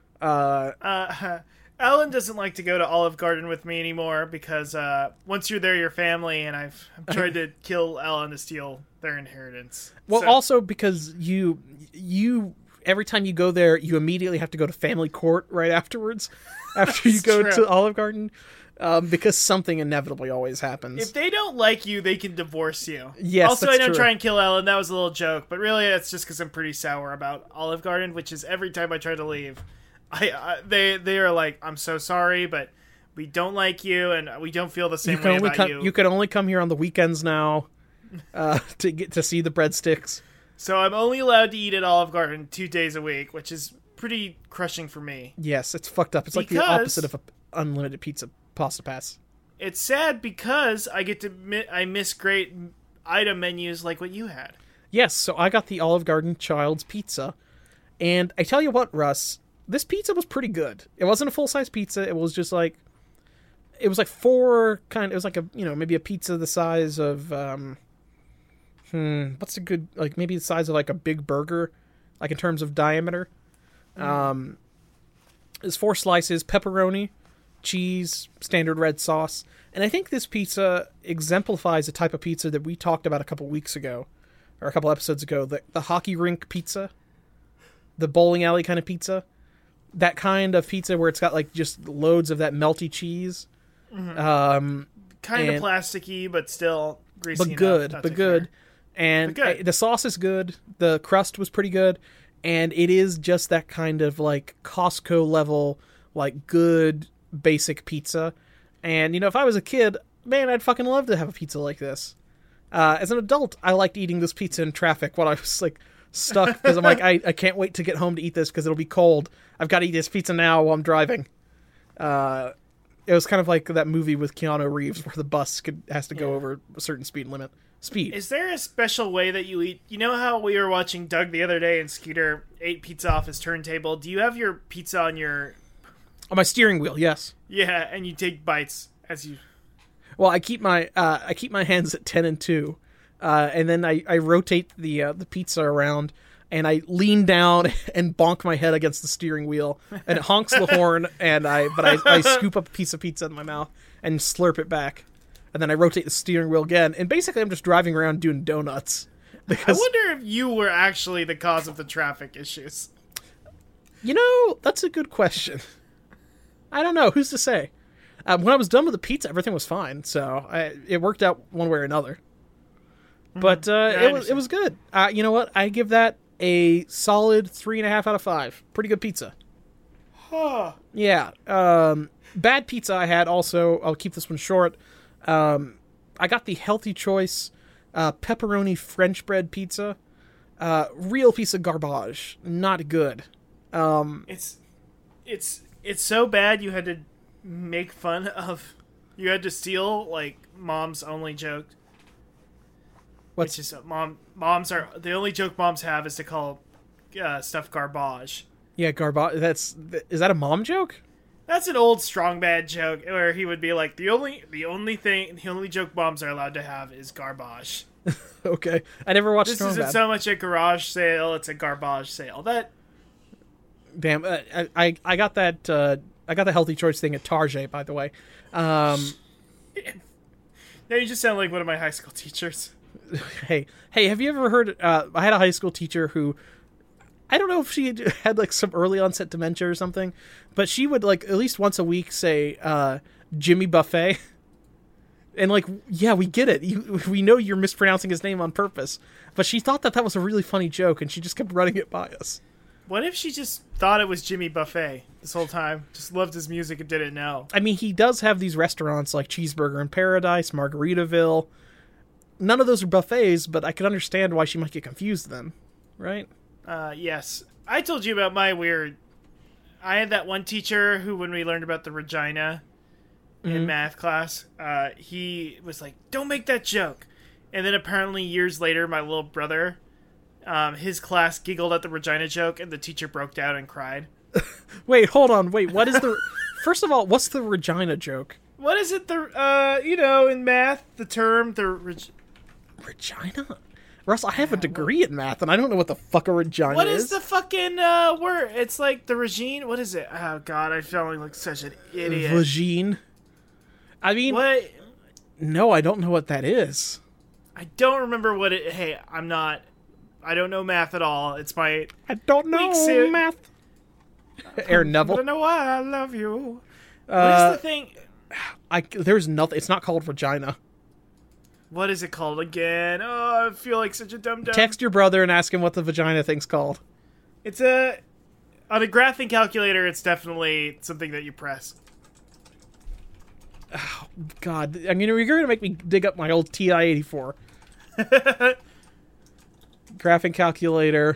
Alan doesn't like to go to Olive Garden with me anymore because once you're there, you're family, and I'm trying to kill Alan to steal their inheritance. Well, also because you every time you go there, you immediately have to go to family court right afterwards, after you go to Olive Garden, because something inevitably always happens. If they don't like you, they can divorce you. Yes, also, that's I don't true. try and kill Alan. That was a little joke, but really, that's just because I'm pretty sour about Olive Garden, which is every time I try to leave, they are like, I'm so sorry, but we don't like you, and we don't feel the same way about you. You can only come here on the weekends now to get to see the breadsticks. So I'm only allowed to eat at Olive Garden 2 days a week, which is pretty crushing for me. Yes, it's fucked up. It's like the opposite of an unlimited pasta pass. It's sad because I miss great item menus like what you had. Yes, so I got the Olive Garden Child's Pizza, and I tell you what, Russ, this pizza was pretty good. It wasn't a full-size pizza. It was just like, it was like it was like a, maybe a pizza the size of, what's a good, like maybe the size of like a big burger, like in terms of diameter. It's 4 slices, pepperoni, cheese, standard red sauce. And I think this pizza exemplifies a type of pizza that we talked about a couple weeks ago, or a couple episodes ago, the hockey rink pizza, the bowling alley kind of pizza. That kind of pizza where it's got like just loads of that melty cheese. Kind of plasticky, but still greasy but enough. good, but good. And the sauce is good. The crust was pretty good. And it is just that kind of like Costco level, like good basic pizza. And, if I was a kid, man, I'd fucking love to have a pizza like this. As an adult, I liked eating this pizza in traffic while I was like stuck because I'm like, I can't wait to get home to eat this because it'll be cold. I've got to eat this pizza now while I'm driving. It was kind of like that movie with Keanu Reeves where the bus has to go over a certain speed limit. Is there a special way that you eat? You know how we were watching Doug the other day and Skeeter ate pizza off his turntable? Do you have your pizza on your... On my steering wheel, yes. Yeah, and you take bites as you... Well, I keep my hands at 10 and 2, and then I rotate the pizza around, and I lean down and bonk my head against the steering wheel, and it honks the horn, and I scoop up a piece of pizza in my mouth and slurp it back, and then I rotate the steering wheel again, and basically I'm just driving around doing donuts. I wonder if you were actually the cause of the traffic issues. That's a good question. I don't know. Who's to say? When I was done with the pizza, everything was fine, so it worked out one way or another. But it was good. You know what? I give that a solid 3.5 out of 5. Pretty good pizza. Huh. Yeah. Bad pizza I had also. I'll keep this one short. I got the Healthy Choice pepperoni French bread pizza. Real piece of garbage. Not good. It's so bad you had to make fun of... You had to steal, like, mom's only joke. Which is... Moms are... The only joke moms have is to call stuff garbage. Yeah, garbage. Is that a mom joke? That's an old strong bad joke where he would be like, the only joke moms are allowed to have is garbage. Okay. I never watched This isn't so much a garage sale, it's a garbage sale. Damn, I got that... I got the Healthy Choice thing at Target, by the way. Now you just sound like one of my high school teachers. Hey, have you ever heard... I had a high school teacher who... I don't know if she had like some early onset dementia or something, but she would like at least once a week say, Jimmy Buffet. And like, yeah, we get it. We know you're mispronouncing his name on purpose. But she thought that was a really funny joke, and she just kept running it by us. What if she just thought it was Jimmy Buffet this whole time? Just loved his music and didn't know. I mean, he does have these restaurants like Cheeseburger in Paradise, Margaritaville. None of those are buffets, but I could understand why she might get confused then, right? Yes. I told you about my weird... I had that one teacher who, when we learned about the Regina in math class, he was like, don't make that joke. And then apparently years later, my little brother... his class giggled at the Regina joke, and the teacher broke down and cried. Wait, hold on. Wait, what is the... First of all, what's the Regina joke? What is it? In math, the term... Regina? Russ, I have a degree in math, and I don't know what the fuck a Regina is. What is the fucking word? It's like the regine. What is it? Oh, God, I feel like such an idiot. Regine? I mean... What? No, I don't know what that is. I don't remember what it... Hey, I don't know math at all. It's my... I don't know math. Aaron Neville. I don't know why I love you. What is the thing? There's nothing. It's not called Regina. What is it called again? Oh, I feel like such a dumb. Text your brother and ask him what the vagina thing's called. It's on a graphing calculator. It's definitely something that you press. Oh, God. I mean, you're going to make me dig up my old TI-84. Graphing calculator.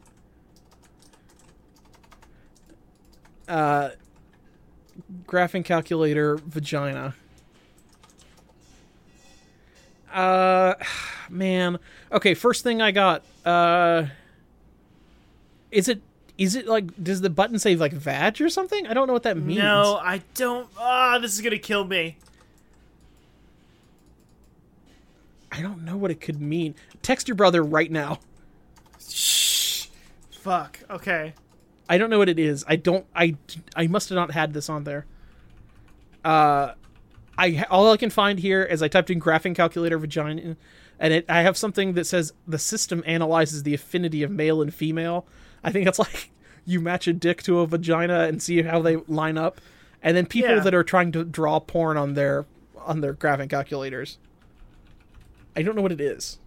Graphing calculator vagina. Man. Okay, first thing I got. Is it like, does the button say like vag or something? I don't know what that means. No, I don't. This is gonna kill me. I don't know what it could mean. Text your brother right now. Shh. Fuck. Okay. I don't know what it is. I must have not had this on there. All I can find here is I typed in graphing calculator vagina, and I have something that says the system analyzes the affinity of male and female. I think it's like you match a dick to a vagina and see how they line up, and then people that are trying to draw porn on their graphing calculators. I don't know what it is.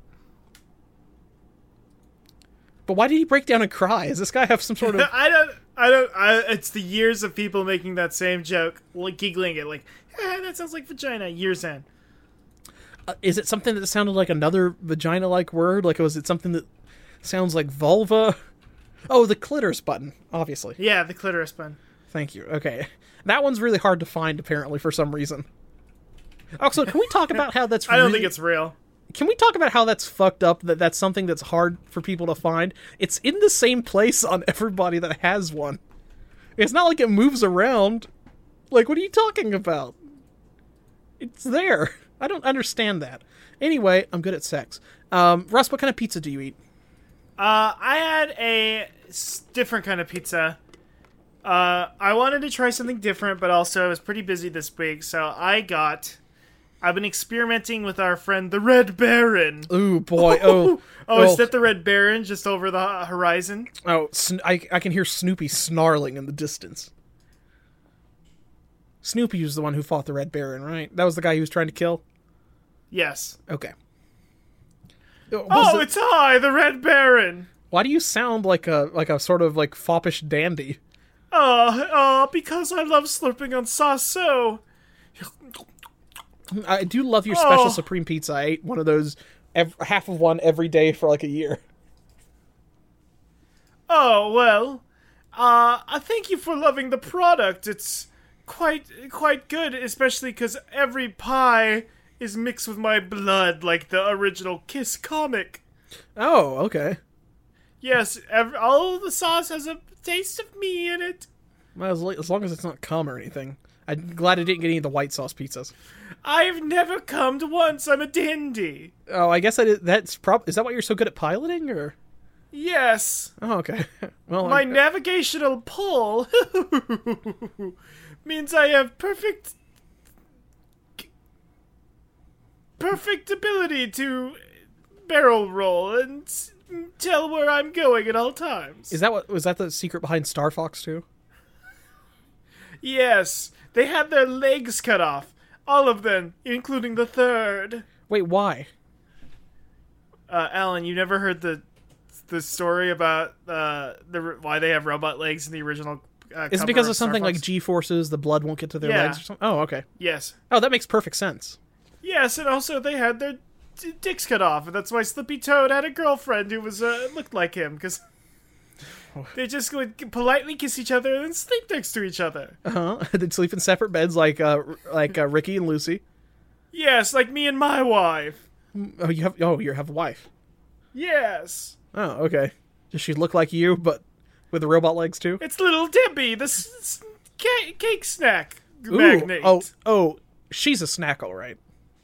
But why did he break down and cry? Does this guy have some sort of... I don't, it's the years of people making that same joke, like giggling it, like, that sounds like vagina, years in. Is it something that sounded like another vagina-like word? Like, was it something that sounds like vulva? Oh, the clitoris button, obviously. Yeah, the clitoris button. Thank you. Okay. That one's really hard to find, apparently, for some reason. Also, can we talk about how that's I don't think it's real. Can we talk about how that's fucked up, that's something that's hard for people to find? It's in the same place on everybody that has one. It's not like it moves around. Like, what are you talking about? It's there. I don't understand that. Anyway, I'm good at sex. Russ, what kind of pizza do you eat? I had a different kind of pizza. I wanted to try something different, but also I was pretty busy this week, so I've been experimenting with our friend the Red Baron. Ooh, boy. Oh, is that the Red Baron just over the horizon? Oh, I can hear Snoopy snarling in the distance. Snoopy was the one who fought the Red Baron, right? That was the guy he was trying to kill? Yes. Okay. It's I, the Red Baron. Why do you sound like a sort of like foppish dandy? Because I love slurping on sauce so. I do love your special Supreme Pizza. I ate one of those, half of one every day for like a year. Oh, well, I thank you for loving the product. It's quite good, especially because every pie is mixed with my blood like the original Kiss comic. Oh, okay. Yes, all the sauce has a taste of me in it. Well, as long as it's not cum or anything. I'm glad I didn't get any of the white sauce pizzas. I've never cummed once. I'm a dandy. Oh, I guess is that why you're so good at piloting, or? Yes. Oh, okay. Well, my navigational pull means I have perfect ability to barrel roll and tell where I'm going at all times. Was that the secret behind Star Fox 2? Yes. They had their legs cut off. All of them, including the third. Wait, why? Alan, you never heard the story about why they have robot legs in the original Is it because of something like G-forces, the blood won't get to their legs or something? Oh, okay. Yes. Oh, that makes perfect sense. Yes, and also they had their dicks cut off, and that's why Slippy Toad had a girlfriend who was looked like him, because they just would politely kiss each other and then sleep next to each other. They'd sleep in separate beds like Ricky and Lucy. Yes, like me and my wife. Oh, you have a wife. Yes. Oh, okay. Does she look like you, but with the robot legs too? It's Little Debbie, the cake snack magnate. Oh, she's a snack, all right.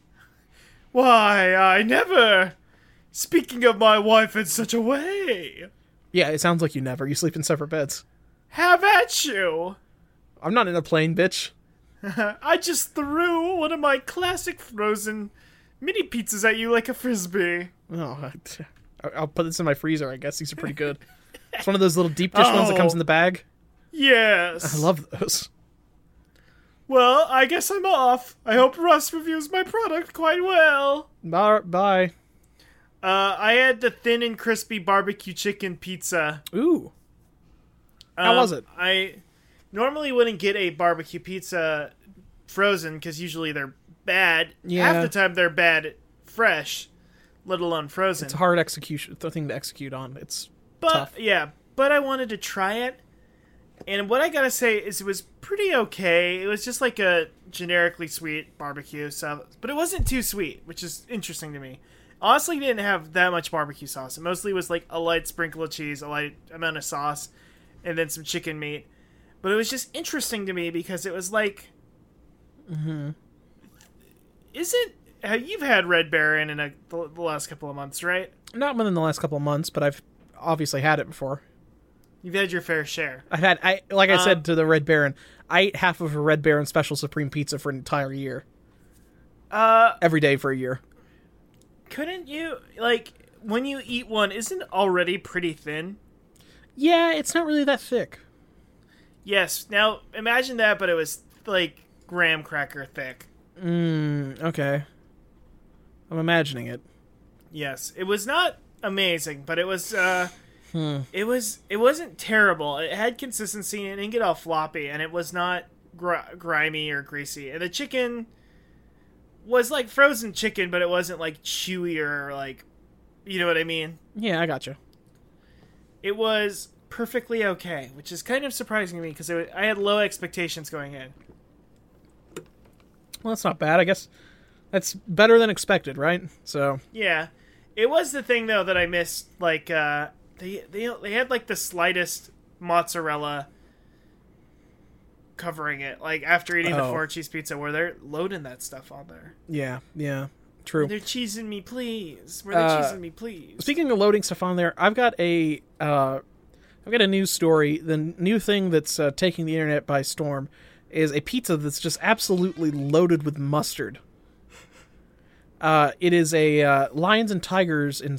Why, I never. Speaking of my wife in such a way. Yeah, it sounds like you never. You sleep in separate beds. Have at you. I'm not in a plane, bitch. I just threw one of my classic frozen mini pizzas at you like a frisbee. Oh, I'll put this in my freezer, I guess. These are pretty good. It's one of those little deep dish ones that comes in the bag. Yes. I love those. Well, I guess I'm off. I hope Russ reviews my product quite well. Bye. I had the thin and crispy barbecue chicken pizza. Ooh. How was it? I normally wouldn't get a barbecue pizza frozen because usually they're bad. Yeah. Half the time they're bad fresh, let alone frozen. It's a hard thing to execute on. It's tough. Yeah, but I wanted to try it. And what I gotta say is it was pretty okay. It was just like a generically sweet barbecue sauce, but it wasn't too sweet, which is interesting to me. Honestly, it didn't have that much barbecue sauce. It mostly was like a light sprinkle of cheese, a light amount of sauce, and then some chicken meat. But it was just interesting to me because it was like... Mm-hmm. You've had Red Baron in the last couple of months, right? Not within the last couple of months, but I've obviously had it before. You've had your fair share. I said to the Red Baron, I ate half of a Red Baron Special Supreme Pizza for an entire year. Every day for a year. Couldn't you, like, when you eat one, isn't it already pretty thin? Yeah, it's not really that thick. Yes. Now, imagine that, but it was, like, graham cracker thick. Okay. I'm imagining it. Yes. It was not amazing, but it was, it wasn't terrible. It had consistency, and it didn't get all floppy, and it was not grimy or greasy. And the chicken was like frozen chicken, but it wasn't like chewy or like, you know what I mean? Yeah, I gotcha. It was perfectly okay, which is kind of surprising to me because I had low expectations going in. Well, that's not bad. I guess that's better than expected, right? So yeah, it was the thing though that I missed. Like they had like the slightest mozzarella covering it, like after eating the 4-cheese pizza, where they're loading that stuff on there. Yeah, true. They're cheesing me, please. Cheesing me, please. Speaking of loading stuff on there, I've got a news story. The new thing that's taking the internet by storm is a pizza that's just absolutely loaded with mustard. It is a Lions and Tigers in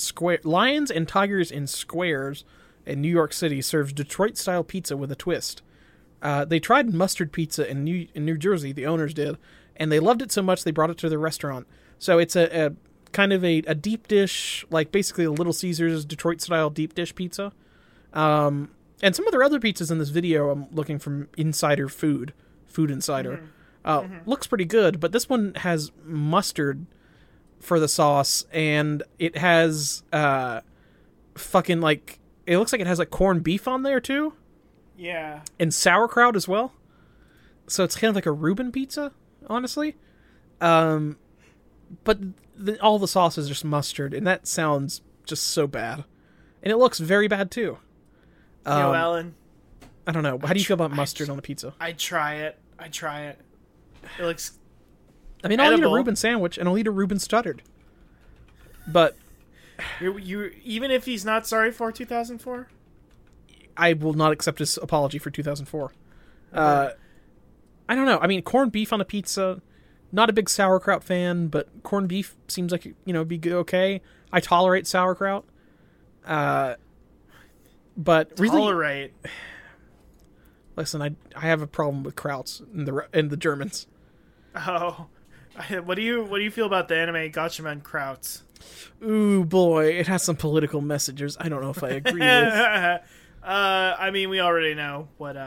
Squares in New York City serves Detroit-style pizza with a twist. They tried mustard pizza in New Jersey, the owners did, and they loved it so much they brought it to their restaurant. So it's a kind of a deep dish, like basically a Little Caesars Detroit-style deep dish pizza. And some of their other pizzas in this video, I'm looking from Insider Food Insider, looks pretty good, but this one has mustard for the sauce, and it has fucking like, it looks like it has like corned beef on there too. Yeah. And sauerkraut as well. So it's kind of like a Reuben pizza, honestly. But all the sauce is just mustard, and that sounds just so bad. And it looks very bad too. Alan. I don't know. How do you feel about mustard on the pizza? I'd try it. It looks I mean, I'll eat a Reuben sandwich, and I'll eat a Reuben stuttered. But you even if he's not sorry for 2004? I will not accept his apology for 2004. I don't know. I mean, corned beef on a pizza, not a big sauerkraut fan, but corned beef seems like, be okay. I tolerate sauerkraut. But really... Tolerate? Listen, I have a problem with krauts and the Germans. Oh. What do you feel about the anime Gatchaman Krauts? Ooh, boy. It has some political messages I don't know if I agree with. I mean, we already know what,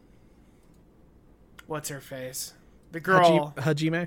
what's her face? The girl. Hajime?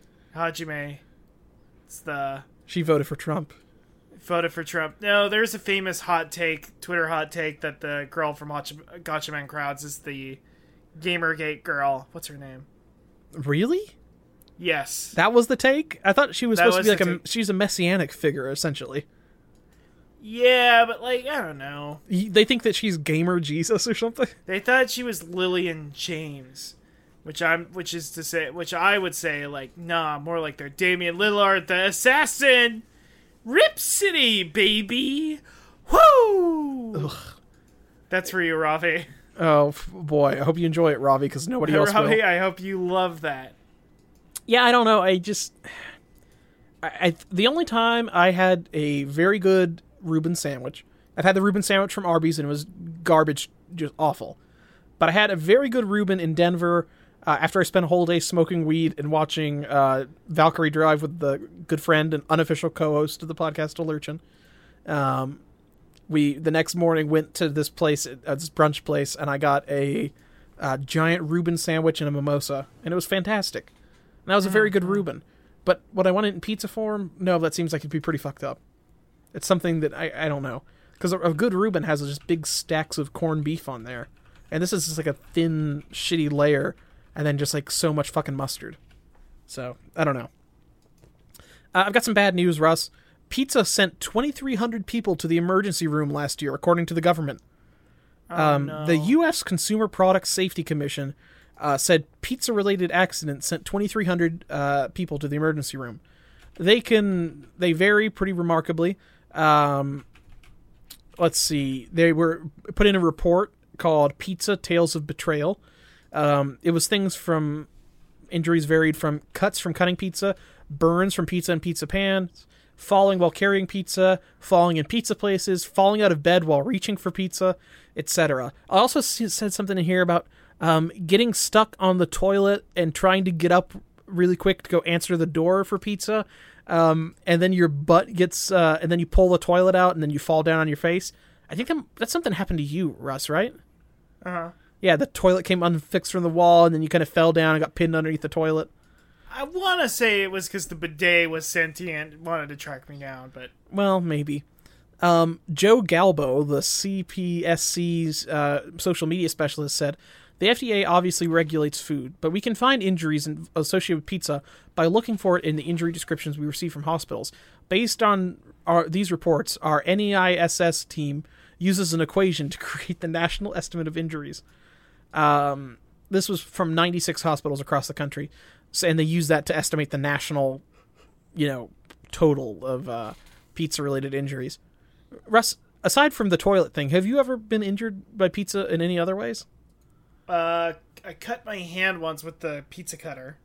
She voted for Trump. No, there's a famous Twitter hot take that the girl from Gatchaman Crowds is the Gamergate girl. What's her name? Really? Yes. That was the take? I thought she was supposed to be she's a messianic figure, essentially. Yeah, but I don't know. They think that she's Gamer Jesus or something? They thought she was Lillian James, which I would say, nah, more like they're Damian Lillard, the assassin! Rip City, baby! Woo! Ugh. That's for you, Ravi. Oh, boy. I hope you enjoy it, Ravi, because nobody else will. Ravi, I hope you love that. Yeah, I don't know. The only time I had a very good Reuben sandwich, I've had the Reuben sandwich from Arby's, and it was garbage, just awful. But I had a very good Reuben in Denver after I spent a whole day smoking weed and watching Valkyrie Drive with the good friend and unofficial co-host of the podcast, Alerchin. We, the next morning, went to this place, this brunch place, and I got a giant Reuben sandwich and a mimosa, and it was fantastic. And that was a very good Reuben. But would I want it in pizza form? No, that seems like it'd be pretty fucked up. It's something that I don't know. Because a good Reuben has just big stacks of corned beef on there. And this is just like a thin, shitty layer, and then just like so much fucking mustard. So, I don't know. I've got some bad news, Russ. Pizza sent 2,300 people to the emergency room last year, according to the government. No. The U.S. Consumer Product Safety Commission said pizza-related accidents sent 2,300 people to the emergency room. They vary pretty remarkably. Let's see. They were put in a report called Pizza: Tales of Betrayal. It was things from injuries varied from cuts from cutting pizza, burns from pizza and pizza pans, falling while carrying pizza, falling in pizza places, falling out of bed while reaching for pizza, etc. I also said something in here about getting stuck on the toilet and trying to get up really quick to go answer the door for pizza, and then your butt gets, and then you pull the toilet out and then you fall down on your face. I think that's something happened to you, Russ, right? Uh-huh. Yeah, the toilet came unfixed from the wall, and then you kind of fell down and got pinned underneath the toilet. I want to say it was because the bidet was sentient and wanted to track me down, but... Well, maybe. Joe Galbo, the CPSC's social media specialist, said, "The FDA obviously regulates food, but we can find injuries associated with pizza by looking for it in the injury descriptions we receive from hospitals. Based on these reports, our NEISS team uses an equation to create the national estimate of injuries." This was from 96 hospitals across the country, and they use that to estimate the national, total of pizza-related injuries. Russ, aside from the toilet thing, have you ever been injured by pizza in any other ways? I cut my hand once with the pizza cutter.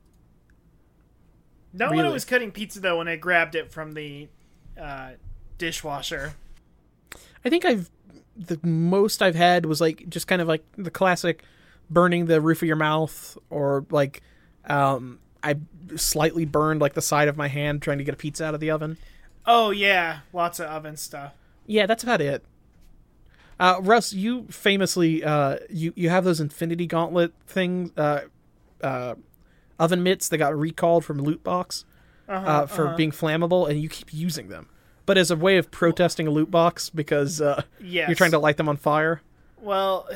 Not Really? when I was cutting pizza, though, when I grabbed it from the dishwasher. I think the most I've had was just kind of like the classic burning the roof of your mouth, or I slightly burned the side of my hand trying to get a pizza out of the oven. Oh, yeah. Lots of oven stuff. Yeah, that's about it. Russ, you famously, you have those Infinity Gauntlet things, oven mitts that got recalled from Loot Box for being flammable, and you keep using them. But as a way of protesting a loot box because Yes. you're trying to light them on fire? Well,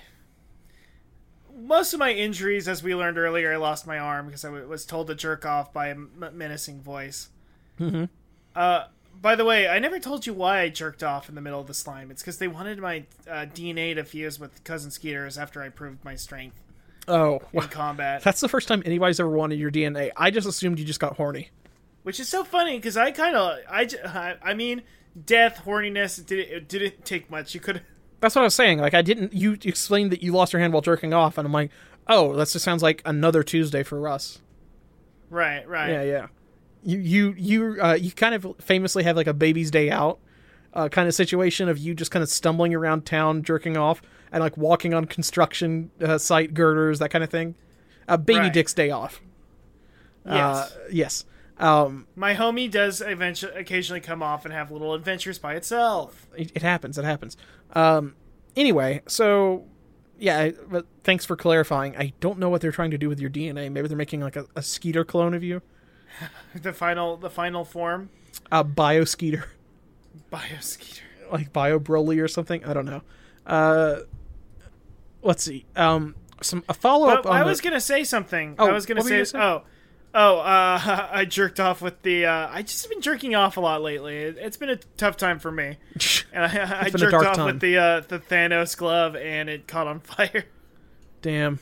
most of my injuries, as we learned earlier, I lost my arm because I was told to jerk off by a menacing voice. Mm-hmm. By the way, I never told you why I jerked off in the middle of the slime. It's because they wanted my DNA to fuse with Cousin Skeeter's after I proved my strength Oh, in combat. that's the first time anybody's ever wanted your DNA. I just assumed you just got horny. Which is so funny because I mean, death, horniness, it didn't take much. You could. That's what I was saying. You explained that you lost your hand while jerking off, and I'm like, oh, that just sounds like another Tuesday for Russ. Right. Yeah. You kind of famously have a baby's day out kind of situation of you just kind of stumbling around town jerking off and walking on construction site girders, that kind of thing. Baby Right. Dick's day off. Yes. Yes. My homie does occasionally come off and have little adventures by itself. It happens. Anyway, so yeah, but thanks for clarifying. I don't know what they're trying to do with your DNA. Maybe they're making a Skeeter clone of you. The final form. Bio-Skeeter. Bioskeeter. Like Bio-Broly or something. I don't know. Let's see. A follow-up on I was going to say something. Oh, I was going to what were you say... gonna I jerked off with the... I just been jerking off a lot lately. It's been a tough time for me. And I been a jerked dark off time. with the Thanos glove, and it caught on fire. Damn.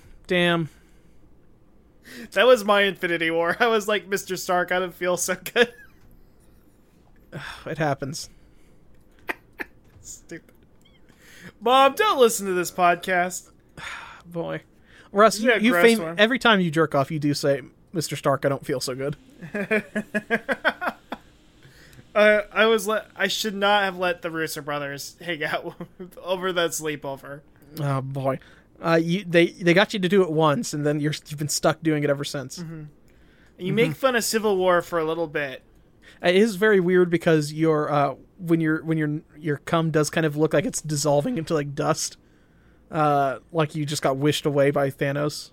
That was my Infinity War. I was like, Mr. Stark, I don't feel so good. It happens. Stupid. Mom, don't listen to this podcast. Boy. Russ, Yeah, gross one. every time you jerk off, you do say, Mr. Stark, I don't feel so good. I should not have let the Russo brothers hang out over that sleepover. Oh, boy. They got you to do it once, and then you've been stuck doing it ever since. Mm-hmm. You make fun of Civil War for a little bit. It is very weird because when your cum does kind of look like it's dissolving into dust, like you just got wished away by Thanos.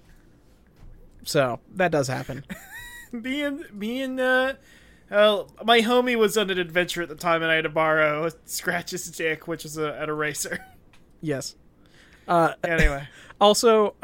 So that does happen. Me and my homie was on an adventure at the time, and I had to borrow Scratch's dick, which is an eraser. Yes. Anyway, also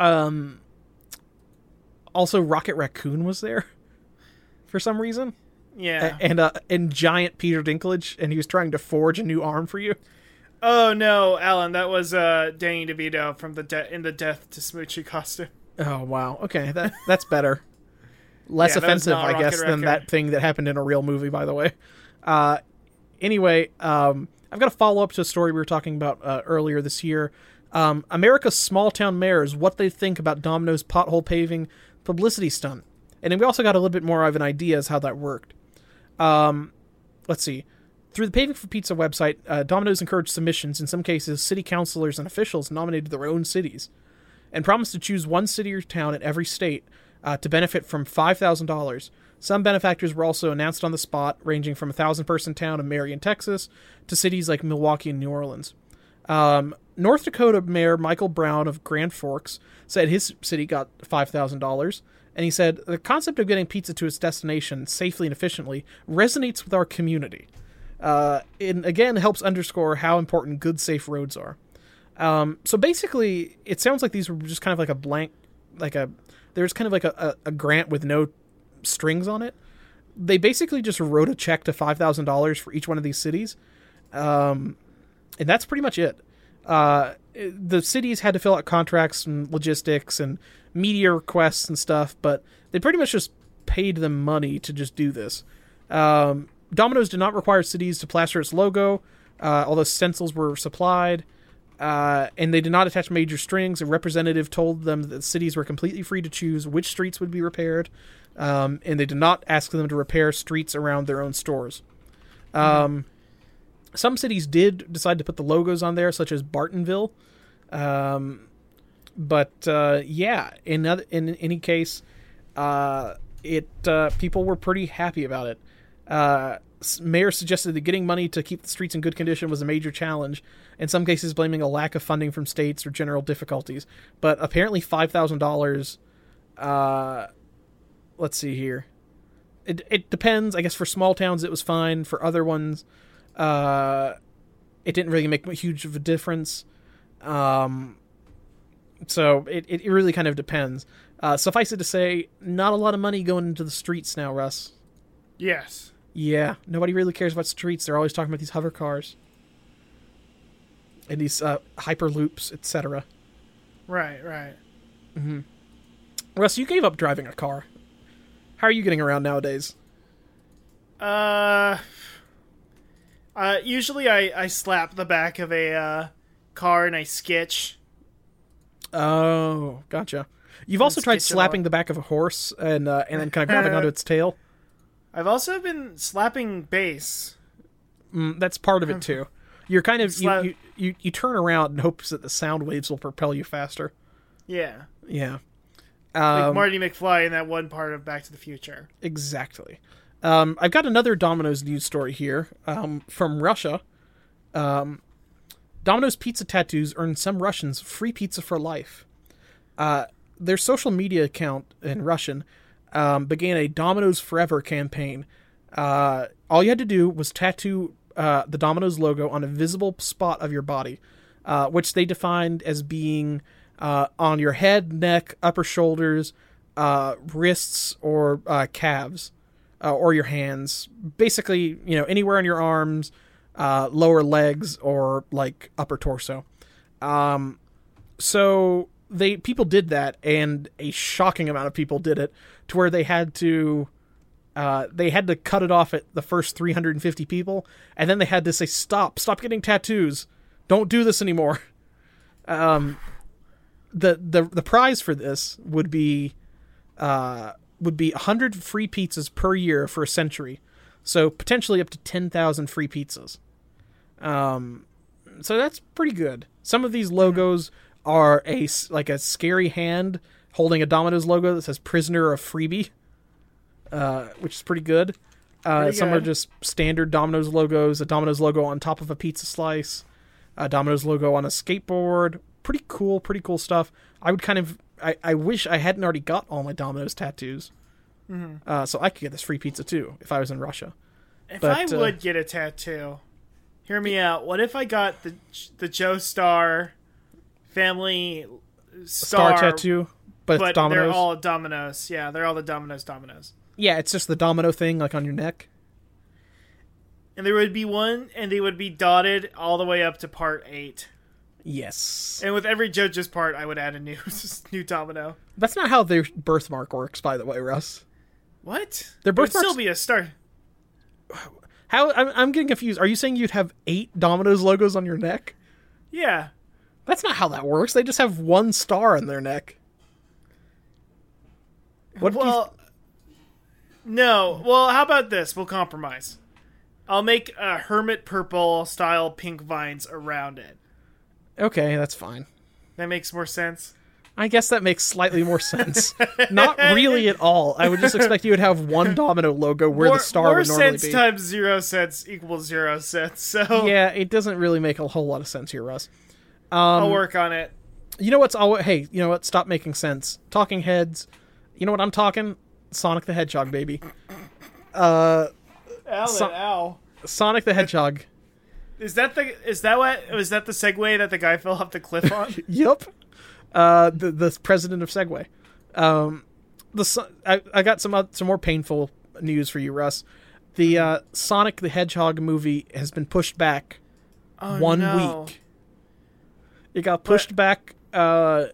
Rocket Raccoon was there for some reason. yeah. And giant Peter Dinklage, and he was trying to forge a new arm for you. Oh no, Alan, that was Danny DeVito from in the Death to Smoochie costume. Oh wow. Okay, that's better. Less Yeah, that was offensive, not I guess, Rocket than Raccoon. that thing that happened in a real movie. By the way. Anyway, I've got a follow up to a story we were talking about earlier this year. America's small town mayors, what they think about Domino's pothole paving publicity stunt. And then we also got a little bit more of an idea as how that worked. Let's see. Through the Paving for Pizza website, Domino's encouraged submissions. In some cases, city councilors and officials nominated their own cities and promised to choose one city or town in every state to benefit from $5,000. Some benefactors were also announced on the spot, ranging from a 1,000-person town of Marion, Texas, to cities like Milwaukee and New Orleans. North Dakota Mayor Michael Brown of Grand Forks said his city got $5,000, and he said, the concept of getting pizza to its destination safely and efficiently resonates with our community. And again, helps underscore how important good, safe roads are. So basically, it sounds like these were just kind of like a blank, there's kind of like a grant with no strings on it. They basically just wrote a check to $5,000 for each one of these cities. And that's pretty much it. The cities had to fill out contracts and logistics and media requests and stuff, but they pretty much just paid them money to just do this. Domino's did not require cities to plaster its logo, although stencils were supplied, and they did not attach major strings. A representative told them that the cities were completely free to choose which streets would be repaired, and they did not ask them to repair streets around their own stores. Some cities did decide to put the logos on there, such as Bartonville. But in any case, people were pretty happy about it. Mayor suggested that getting money to keep the streets in good condition was a major challenge, in some cases blaming a lack of funding from states or general difficulties. But apparently $5,000, let's see here. It depends. I guess for small towns it was fine. For other ones, it didn't really make huge of a difference. So it really kind of depends. Suffice it to say, not a lot of money going into the streets now, Russ. Yes. Yeah, nobody really cares about streets. They're always talking about these hover cars and these hyperloops, etc. Right. Mm-hmm. Russ, you gave up driving a car. How are you getting around nowadays? Usually I slap the back of a car and I skitch. Oh, gotcha. You've also tried slapping the back of a horse and then kind of grabbing onto its tail. I've also been slapping bass. That's part of it too. You're kind of you turn around in hopes that the sound waves will propel you faster. Yeah. Yeah. Like Marty McFly in that one part of Back to the Future. Exactly. I've got another Domino's news story here from Russia. Domino's pizza tattoos earn some Russians free pizza for life. Their social media account in Russian began a Domino's Forever campaign. All you had to do was tattoo the Domino's logo on a visible spot of your body, which they defined as being on your head, neck, upper shoulders, wrists, or calves, or your hands. Basically, anywhere on your arms, lower legs, or like upper torso. So people did that, and a shocking amount of people did it, to where they had to cut it off at the first 350 people, and then they had to say, stop getting tattoos, don't do this anymore. The prize for this would be 100 free pizzas per year for a century, so potentially up to 10,000 free pizzas. So that's pretty good. Some of these logos are a scary hand holding a Domino's logo that says "Prisoner of Freebie," which is pretty good. Some are just standard Domino's logos. A Domino's logo on top of a pizza slice. A Domino's logo on a skateboard. Pretty cool stuff. I wish I hadn't already got all my Domino's tattoos. Mm-hmm. So I could get this free pizza too if I was in Russia. I would get a tattoo, hear me out. What if I got the Joestar family star tattoo, but it's Domino's? They're all Domino's. Yeah, they're all the Domino's. Yeah, it's just the domino thing, like on your neck. And there would be one, and they would be dotted all the way up to part 8. Yes. And with every judge's part, I would add a new domino. That's not how their birthmark works, by the way, Russ. What? Their birthmark would still be a star. How? I'm getting confused. Are you saying you'd have 8 Domino's logos on your neck? Yeah. That's not how that works. They just have one star on their neck. No. Well, how about this? We'll compromise. I'll make a hermit purple style pink vines around it. Okay, that's fine. That makes more sense. I guess that makes slightly more sense. Not really at all. I would just expect you would have one Domino logo where the star would normally be. 4 cents times 0 cents equals 0 cents. So yeah, it doesn't really make a whole lot of sense here, Russ. I'll work on it. You know what's hey, you know what? Stop making sense. Talking heads. You know what I'm talking? Sonic the Hedgehog, baby. Ow. Sonic the Hedgehog. Was that the Segway that the guy fell off the cliff on? Yep. The president of Segway. I got some more painful news for you, Russ. The Sonic the Hedgehog movie has been pushed back 1 week. It got pushed back. Wait,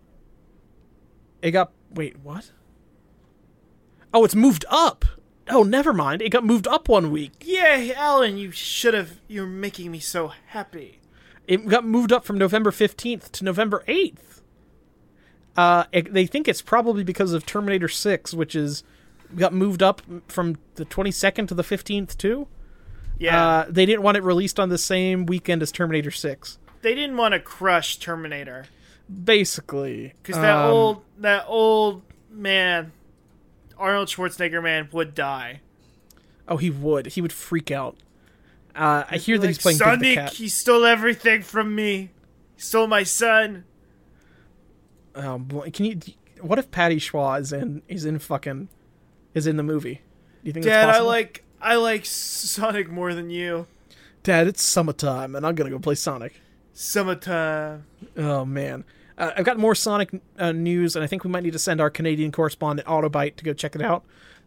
what? Oh, it's moved up. Oh, never mind. It got moved up 1 week. Yeah, Alan, you're making me so happy. It got moved up from November 15th to November 8th. They think it's probably because of Terminator 6, which got moved up from the 22nd to the 15th, too. Yeah. They didn't want it released on the same weekend as Terminator 6. They didn't want to crush Terminator. Basically. Because that old man, Arnold Schwarzenegger man, would die. Oh, he would. He would freak out. I hear that he's playing Sonic, Big the Cat. He stole everything from me. He stole my son. Oh boy, what if Patty Schwa is in the movie? Do you think Dad, that's possible? I like Sonic more than you. Dad, it's summertime and I'm gonna go play Sonic. Summertime. Oh man. I've got more Sonic news, and I think we might need to send our Canadian correspondent Autobite to go check it out.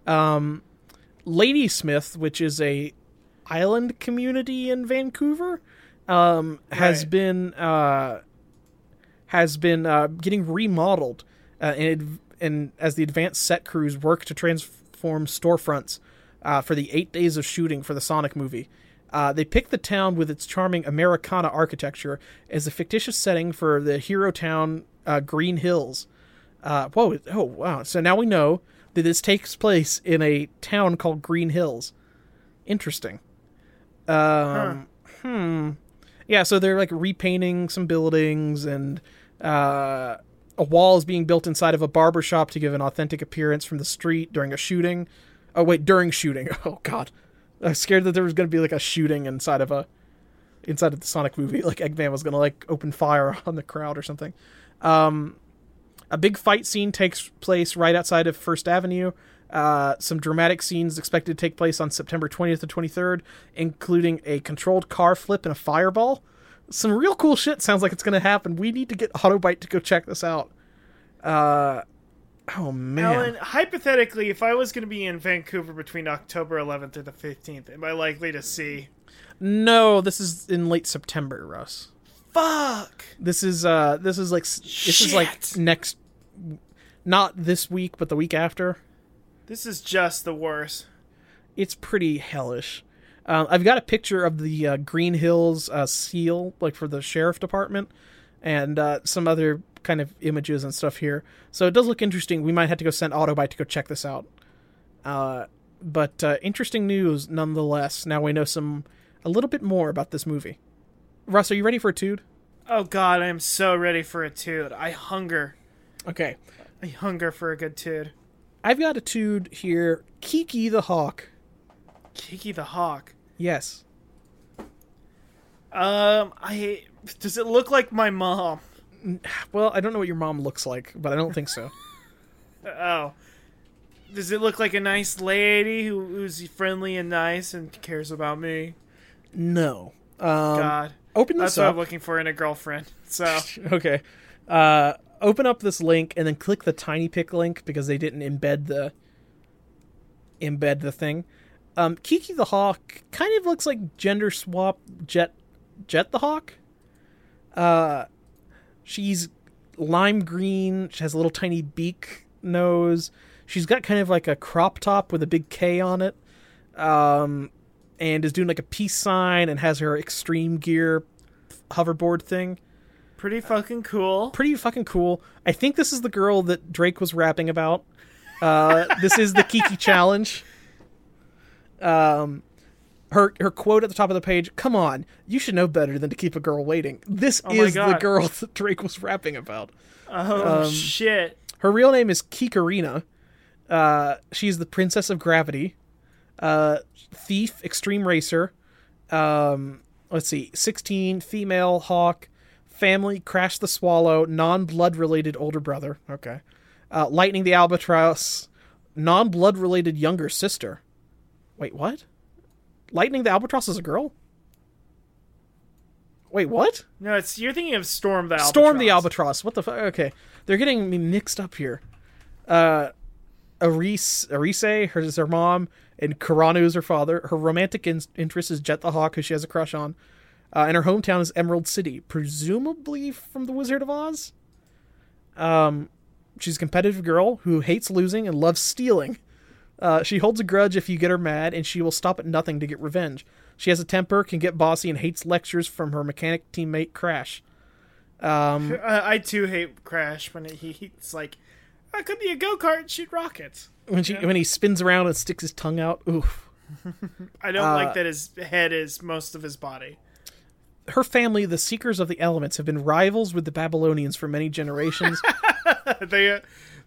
Ladysmith, which is a island community in Vancouver, has been getting remodeled, and as the advanced set crews work to transform storefronts for the 8 days of shooting for the Sonic movie. They picked the town with its charming Americana architecture as a fictitious setting for the hero town, Green Hills. Oh, wow. So now we know that this takes place in a town called Green Hills. Interesting. Yeah, so they're like repainting some buildings, and a wall is being built inside of a barber shop to give an authentic appearance from the street during a shooting. Oh, wait, during shooting. Oh, God. I was scared that there was going to be like a shooting inside of the Sonic movie. Like Eggman was going to like open fire on the crowd or something. A big fight scene takes place right outside of First Avenue. Some dramatic scenes expected to take place on September 20th to 23rd, including a controlled car flip and a fireball. Some real cool shit sounds like it's going to happen. We need to get Autobite to go check this out. Oh, man. Alan, hypothetically, if I was going to be in Vancouver between October 11th and the 15th, am I likely to see? No, this is in late September, Russ. Fuck! This is like next, not this week, but the week after. This is just the worst. It's pretty hellish. I've got a picture of the Green Hills seal, like for the sheriff department, and some other kind of images and stuff here. So it does look interesting. We might have to go send Autobite to go check this out. But interesting news nonetheless. Now we know a little bit more about this movie. Russ, are you ready for a toot? Oh God, I am so ready for a toot. I hunger. Okay. I hunger for a good toot. I've got a toot here. Kiki the Hawk. Kiki the Hawk? Yes. Does it look like my mom? Well, I don't know what your mom looks like, but I don't think so. Oh. Does it look like a nice lady who's friendly and nice and cares about me? No. God. Open this That's up. what I'm looking for in a girlfriend. So okay. Open up this link and then click the TinyPic link because they didn't embed the thing. Kiki the Hawk kind of looks like gender swap Jet the Hawk. She's lime green. She has a little tiny beak nose. She's got kind of like a crop top with a big K on it. And is doing like a peace sign and has her extreme gear hoverboard thing. Pretty fucking cool. Pretty fucking cool. I think this is the girl that Drake was rapping about. This is the Kiki challenge. Her quote at the top of the page, "Come on, you should know better than to keep a girl waiting." This is the girl that Drake was rapping about. Oh, shit. Her real name is Kikarina. She's the Princess of Gravity. Thief, Extreme Racer. Let's see, 16, female, Hawk. Family, Crash the Swallow. Non-blood related older brother. Okay. Lightning the Albatross. Non-blood related younger sister. Wait, what? Lightning the Albatross is a girl? Wait, what? No, you're thinking of Storm the Albatross. Storm the Albatross. What the fuck? Okay. They're getting me mixed up here. Arise is her mom, and Kuranu is her father. Her romantic interest is Jet the Hawk, who she has a crush on. And her hometown is Emerald City, presumably from The Wizard of Oz. She's a competitive girl who hates losing and loves stealing. She holds a grudge if you get her mad, and she will stop at nothing to get revenge. She has a temper, can get bossy, and hates lectures from her mechanic teammate Crash. I too hate Crash when he's like, "I could be a go-kart and shoot rockets." When he spins around and sticks his tongue out, oof. I don't like that his head is most of his body. Her family, the Seekers of the Elements, have been rivals with the Babylonians for many generations. They've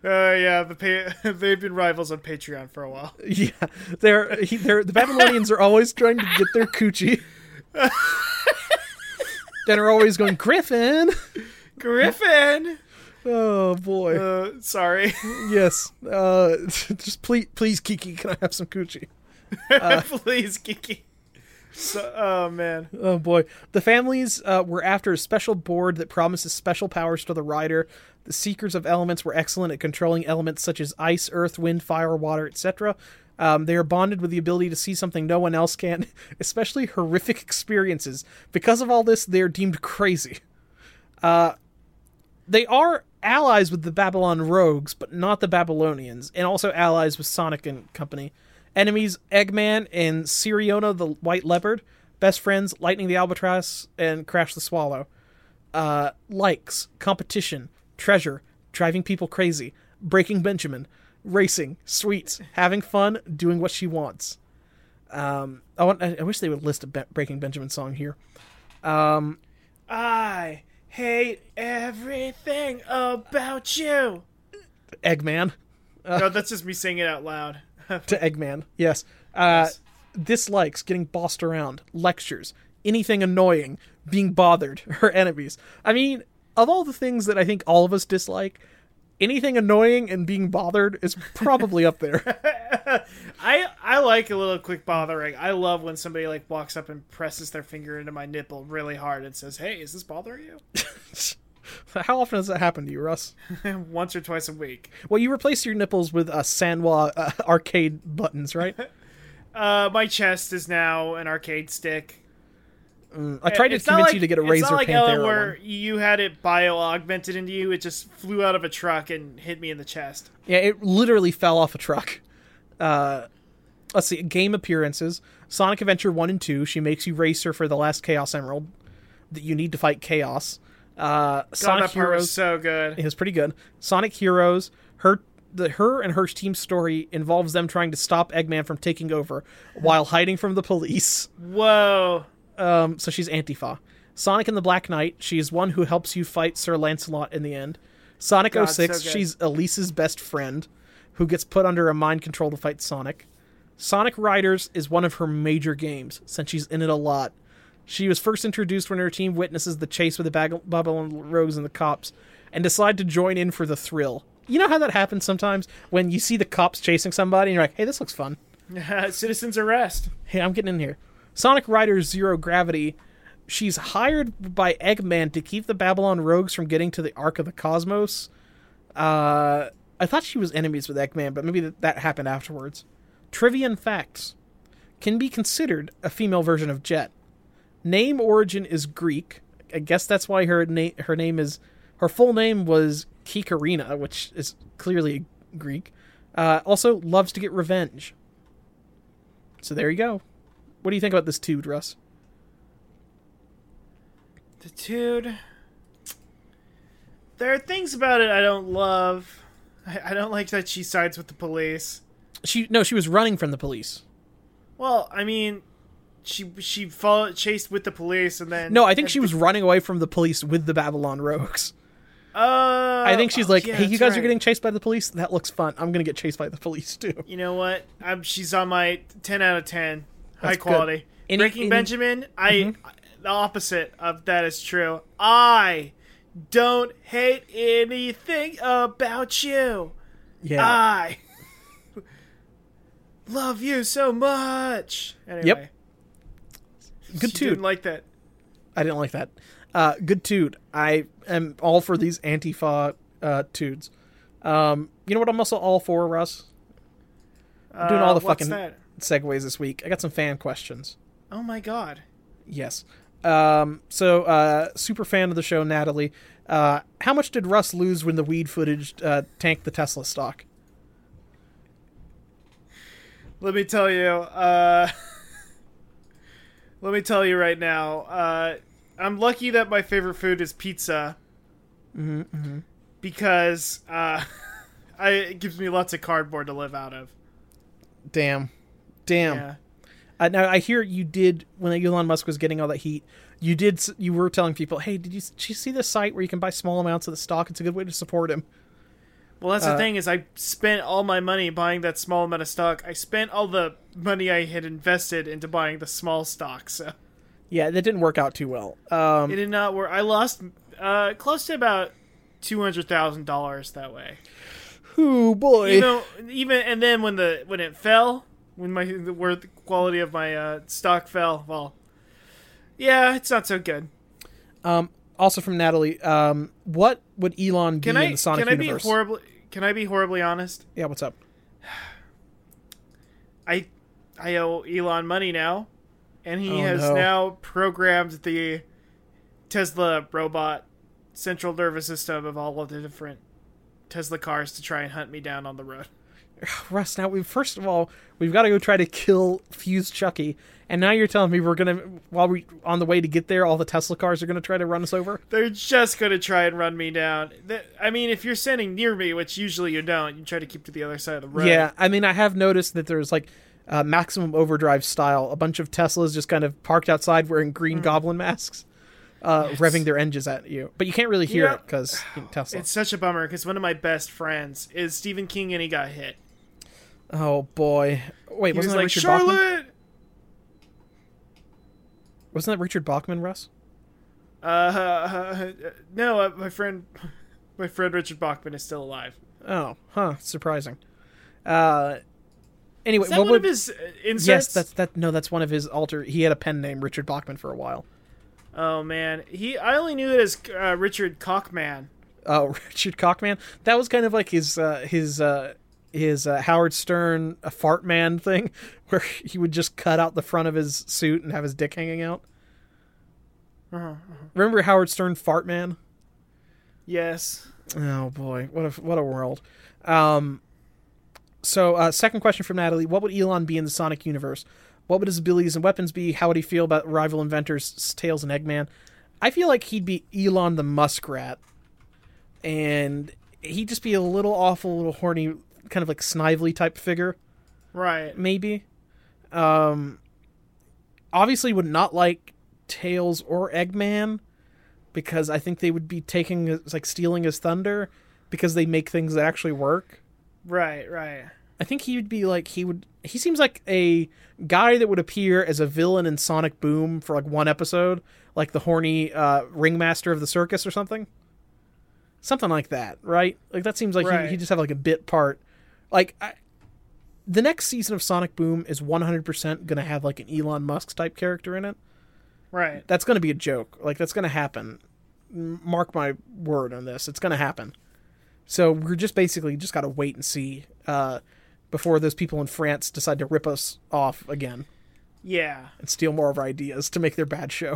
been rivals on Patreon for a while. Yeah, the Babylonians are always trying to get their coochie. Then are always going, Griffin. Oh boy. Sorry. Yes. Just please, Kiki, can I have some coochie? Please, Kiki. Oh man. Oh boy. The families were after a special board that promises special powers to the rider. The Seekers of Elements were excellent at controlling elements such as ice, earth, wind, fire, water, etc. They are bonded with the ability to see something no one else can, especially horrific experiences. Because of all this, they are deemed crazy. They are allies with the Babylon Rogues, but not the Babylonians, and also allies with Sonic and company. Enemies, Eggman and Siriona the White Leopard. Best friends, Lightning the Albatross and Crash the Swallow. Likes, competition, treasure, driving people crazy, breaking Benjamin, racing, sweets, having fun, doing what she wants. I wish they would list a Breaking Benjamin song here. I hate everything about you. Eggman. No, that's just me saying it out loud. To Eggman, yes. Dislikes, getting bossed around, lectures, anything annoying, being bothered, her enemies. I mean, of all the things that I think all of us dislike, anything annoying and being bothered is probably up there. I like a little quick bothering. I love when somebody like walks up and presses their finger into my nipple really hard and says, "Hey, is this bothering you?" How often does that happen to you, Russ? Once or twice a week. Well, you replace your nipples with Sanwa arcade buttons, right? My chest is now an arcade stick. I tried to convince you to get a Razor Panthera. It's not like Ellen where you had it bio-augmented into you. It just flew out of a truck and hit me in the chest. Yeah, it literally fell off a truck. Let's see. Game appearances. Sonic Adventure 1 and 2. She makes you race her for the last Chaos Emerald that you need to fight Chaos. Sonic Heroes was so good. It was pretty good. Sonic Heroes. Her and her team's story involves them trying to stop Eggman from taking over while hiding from the police. Whoa. So she's Antifa. Sonic and the Black Knight. She's one who helps you fight Sir Lancelot in the end. Sonic 06. So she's Elise's best friend who gets put under a mind control to fight Sonic. Sonic Riders is one of her major games since she's in it a lot. She was first introduced when her team witnesses the chase with the Babylon Rogues and the cops and decide to join in for the thrill. You know how that happens sometimes when you see the cops chasing somebody and you're like, hey, this looks fun. Citizen's arrest. Hey, I'm getting in here. Sonic Riders Zero Gravity. She's hired by Eggman to keep the Babylon Rogues from getting to the Ark of the Cosmos. I thought she was enemies with Eggman, but maybe that happened afterwards. Trivia and facts. Can be considered a female version of Jet. Name origin is Greek. I guess that's why her full name was Kikarina, which is clearly Greek. Also loves to get revenge. So there you go. What do you think about this dude, Russ? The dude. There are things about it I don't love. I don't like that she sides with the police. She was running from the police. Well, I mean, she chased with the police and then... No, I think she was running away from the police with the Babylon Rogues. I think she's like, hey, you guys are getting chased by the police? That looks fun. I'm going to get chased by the police, too. You know what? She's on my 10 out of 10. High quality. Breaking Benjamin, the opposite of that is true. I don't hate anything about you. Yeah. I love you so much. Anyway. Yep. Good She toot. didn't like that. I didn't like that. Good toot. I am all for these Antifa toots. You know what I'm also all for, Russ? I'm doing all the fucking segues this week. I got some fan questions. Oh my god. Yes. Super fan of the show, Natalie. How much did Russ lose when the weed footage tanked the Tesla stock? Let me tell you. Let me tell you right now. I'm lucky that my favorite food is pizza. Because it gives me lots of cardboard to live out of. Damn. Yeah. Now I hear you did, when Elon Musk was getting all that heat, you were telling people, hey, did you see this site where you can buy small amounts of the stock? It's a good way to support him. Well, that's the thing, is I spent all my money buying that small amount of stock. I spent all the money I had invested into buying the small stock, so... Yeah, that didn't work out too well. It did not work. I lost close to about $200,000 that way. Oh boy! Even and then when it fell, when the quality of my stock fell, well, yeah, it's not so good. Also from Natalie, what would Elon be in the Sonic universe? Can I be horribly honest? Yeah, what's up? I owe Elon money now, and he has now programmed the Tesla robot central nervous system of all of the different Tesla cars to try and hunt me down on the road. Russ, now we've got to go try to kill Fuse Chucky, and now you're telling me while we on the way to get there, all the Tesla cars are gonna try to run us over? They're just gonna try and run me down. I mean, if you're standing near me, which usually you don't, you try to keep to the other side of the road. Yeah, I mean, I have noticed that there's like Maximum Overdrive style, a bunch of Teslas just kind of parked outside wearing Green Goblin masks. Revving their engines at you, but you can't really hear it because Tesla. It's such a bummer because one of my best friends is Stephen King and he got hit. Oh boy! Wait, wasn't that like, Richard Charlotte? Bachman? Wasn't that Richard Bachman, Russ? No, my friend Richard Bachman is still alive. Oh, surprising. Anyway, is that one of his inserts? Yes, that's one of his alter. He had a pen name, Richard Bachman, for a while. Oh man, I only knew it as Richard Cockman. Oh, Richard Cockman. That was kind of like his Howard Stern a fart man thing, where he would just cut out the front of his suit and have his dick hanging out. Remember Howard Stern Fart Man? Yes. Oh boy, what a world. Second question from Natalie: what would Elon be in the Sonic universe? What would his abilities and weapons be? How would he feel about rival inventors Tails and Eggman? I feel like he'd be Elon the Muskrat, and he'd just be a little horny, kind of like Snively type figure. Right. Maybe. Obviously would not like Tails or Eggman, because I think they would be stealing his thunder, because they make things that actually work. Right. I think he would be like, he seems like a guy that would appear as a villain in Sonic Boom for like one episode, like the horny ringmaster of the circus or something. Something like that, right? Like that seems like he'd just have like a bit part. Like the next season of Sonic Boom is 100% going to have like an Elon Musk type character in it. Right. That's going to be a joke. Like that's going to happen. Mark my word on this. It's going to happen. So we're just basically got to wait and see before those people in France decide to rip us off again. Yeah. And steal more of our ideas to make their bad show.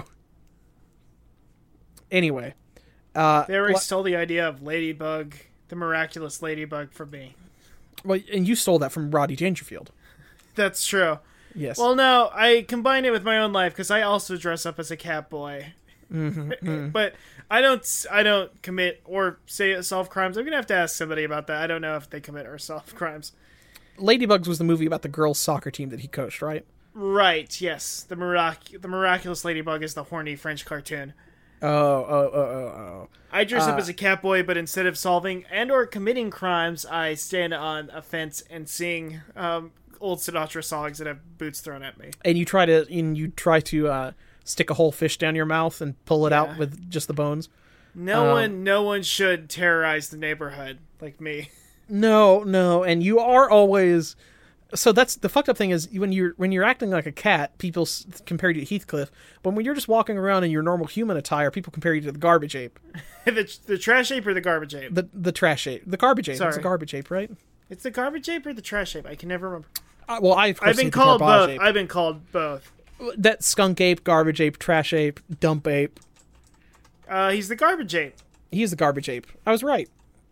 Anyway. They already stole the idea of Ladybug, the miraculous Ladybug, from me. Well, and you stole that from Rodney Dangerfield. That's true. Yes. Well, no, I combined it with my own life because I also dress up as a cat boy. But I don't commit or say solve crimes. I'm gonna have to ask somebody about that. I don't know if they commit or solve crimes. Ladybugs was the movie about the girls' soccer team that he coached, right? Right. Yes. The miraculous ladybug is the horny French cartoon. Oh. I dress up as a cat boy, but instead of solving and or committing crimes, I stand on a fence and sing old Sinatra songs and have boots thrown at me. And you try to stick a whole fish down your mouth and pull it out with just the bones. No one should terrorize the neighborhood like me. No, and you are always. So that's the fucked up thing is when you're acting like a cat, people compare you to Heathcliff. But when you're just walking around in your normal human attire, people compare you to the garbage ape. the trash ape or the garbage ape? The trash ape, the garbage ape. Sorry. It's a garbage ape, right? It's the garbage ape or the trash ape? I can never remember. I've been called both. I've been called both. That skunk ape, garbage ape, trash ape, dump ape. He's the garbage ape. He's the garbage ape. I was right.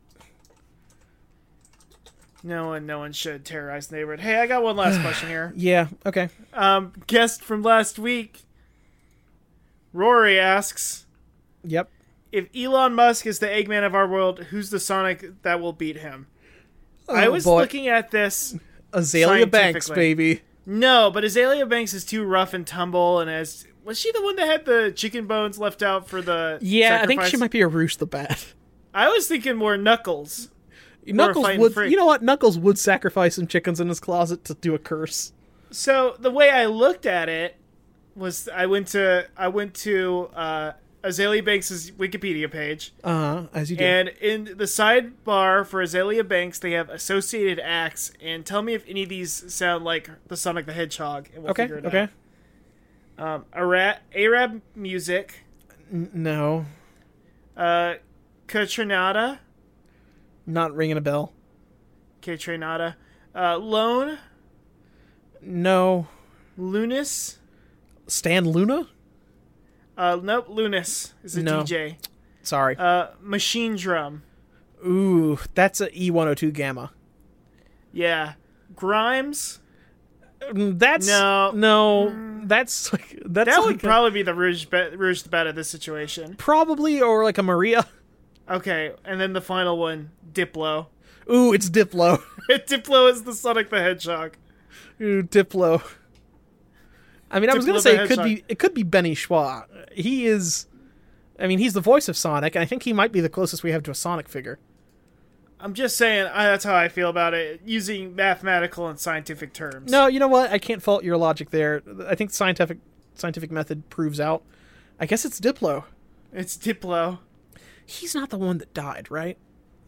No one should terrorize the neighborhood. Hey, I got one last question here. Yeah, okay. Guest from last week, Rory asks, Yep. if Elon Musk is the Eggman of our world, who's the Sonic that will beat him? I was looking at this Azalea Banks, baby. No, but Azalea Banks is too rough and tumble, and was she the one that had the chicken bones left out for the sacrifice? I think she might be a Roosh the Bat. I was thinking more Knuckles. Knuckles would, you know what? Knuckles would sacrifice some chickens in his closet to do a curse. So the way I looked at it was, I went to Azalea Banks' Wikipedia page. As you do. And in the sidebar for Azalea Banks, they have associated acts. And tell me if any of these sound like the Sonic the Hedgehog, and we'll figure it out. Arab music. No. Katrinada. Not ringing a bell. Katrinada. Lone. No. Lunis. Stan Luna? Nope. Lunis is a DJ. Sorry. Machine Drum. Ooh, that's a E102 Gamma. Yeah. Grimes. That's no. That's that like would probably be the Rouge the Bat of this situation. Probably, or like a Maria. Okay, and then the final one, Diplo. Ooh, it's Diplo. Diplo is the Sonic the Hedgehog. Ooh, Diplo. I mean, I was gonna say it could be Benny Schwa. He's the voice of Sonic, and I think he might be the closest we have to a Sonic figure. I'm just saying, that's how I feel about it, using mathematical and scientific terms. No, you know what? I can't fault your logic there. I think scientific method proves out. I guess it's Diplo. It's Diplo. He's not the one that died, right?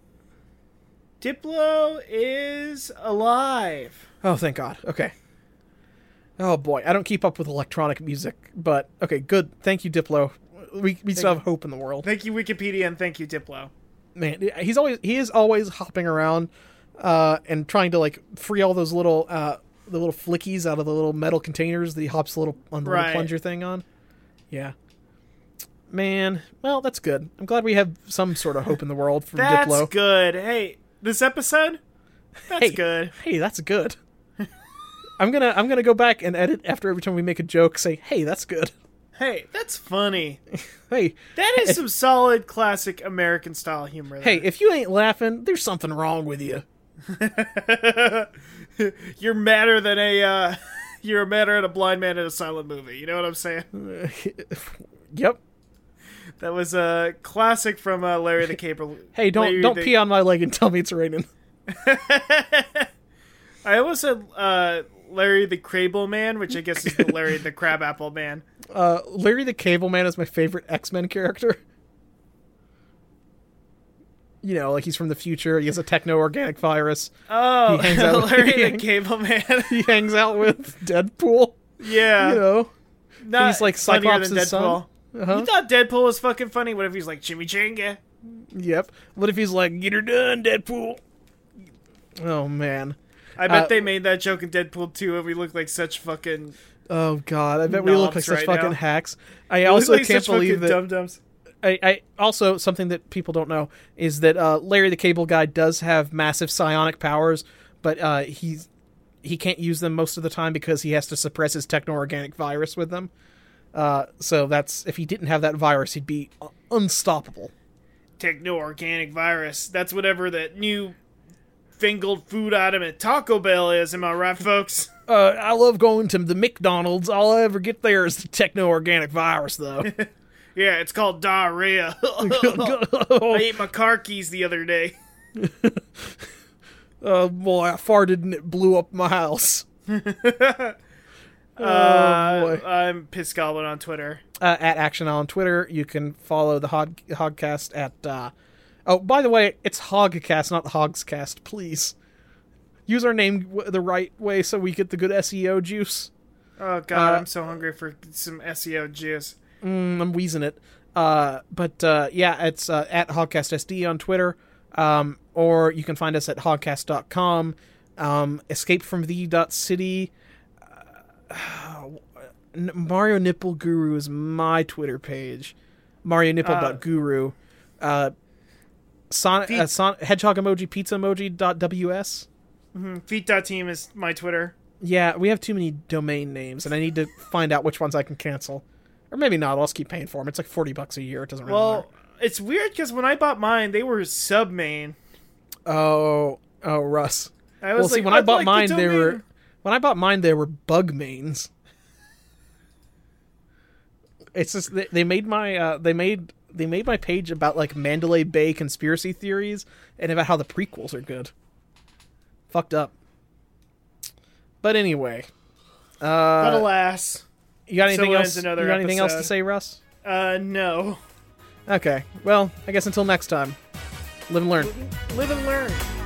Diplo is alive. Oh, thank God. Okay. Oh, boy. I don't keep up with electronic music, but okay, good. Thank you, Diplo. We still have hope in the world. Thank you, Wikipedia, and thank you, Diplo. Man, he is always hopping around and trying to like free all those little the little flickies out of the little metal containers that he hops the little plunger thing on. Yeah. Man, well, that's good. I'm glad we have some sort of hope in the world from Diplo. That's good. Hey, this episode? That's good. Hey, that's good. I'm gonna go back and edit after every time we make a joke, say, hey, that's good. Hey, that's funny. Hey. That is some solid classic American style humor there. Hey, if you ain't laughing, there's something wrong with you. You're madder than a blind man in a silent movie. You know what I'm saying? Yep. That was a classic from Larry the Cable. Hey, don't pee on my leg and tell me it's raining. I almost said Larry the Crable Man, which I guess is the Larry the Crabapple Man. Larry the Cable Man is my favorite X-Men character. You know, like he's from the future. He has a techno-organic virus. Oh, Larry the Cable Man. He hangs out with Deadpool. Yeah. You know. Not he's like Cyclops' son. You thought Deadpool was fucking funny? What if he's like Chimichanga? Yep. What if he's like, get her done, Deadpool? Oh, man. I bet they made that joke in Deadpool 2 and we look like such fucking... Oh, God. I bet we look like such fucking hacks. I also like can't believe that... Dum-dums. I also, something that people don't know is that Larry the Cable Guy does have massive psionic powers, but he can't use them most of the time because he has to suppress his techno-organic virus with them. So that's, if he didn't have that virus, he'd be unstoppable. Techno-organic virus. That's whatever that new fingled food item at Taco Bell is, am I right, folks? I love going to the McDonald's. All I ever get there is the techno-organic virus, though. Yeah, it's called diarrhea. I ate my car keys the other day. Boy, I farted and it blew up my house. Boy. I'm Piss Goblin on Twitter. At Action on Twitter. You can follow the Hogcast at... Oh, by the way, it's Hogcast, not the Hogscast, please. Use our name the right way so we get the good SEO juice. Oh, God, I'm so hungry for some SEO juice. I'm wheezing it. Yeah, it's at HogcastSD on Twitter. Or you can find us at hogcast.com. Escapefromthee.city. Mario Nipple Guru is my Twitter page. MarioNipple.guru. Hedgehog emoji, pizza emoji.ws. Feet.team is my Twitter. Yeah, we have too many domain names, and I need to find out which ones I can cancel. Or maybe not, I'll just keep paying for them. It's like $40 a year, it doesn't really matter. It's weird, because when I bought mine, they were submain. Oh, Russ. When I bought mine, they were bug mains. It's just they made my they made my page about like Mandalay Bay conspiracy theories and about how the prequels are good. Fucked up. But anyway, but alas, you got anything else? You got anything else to say, Russ? No. Okay. Well, I guess until next time. Live and learn. Live and learn.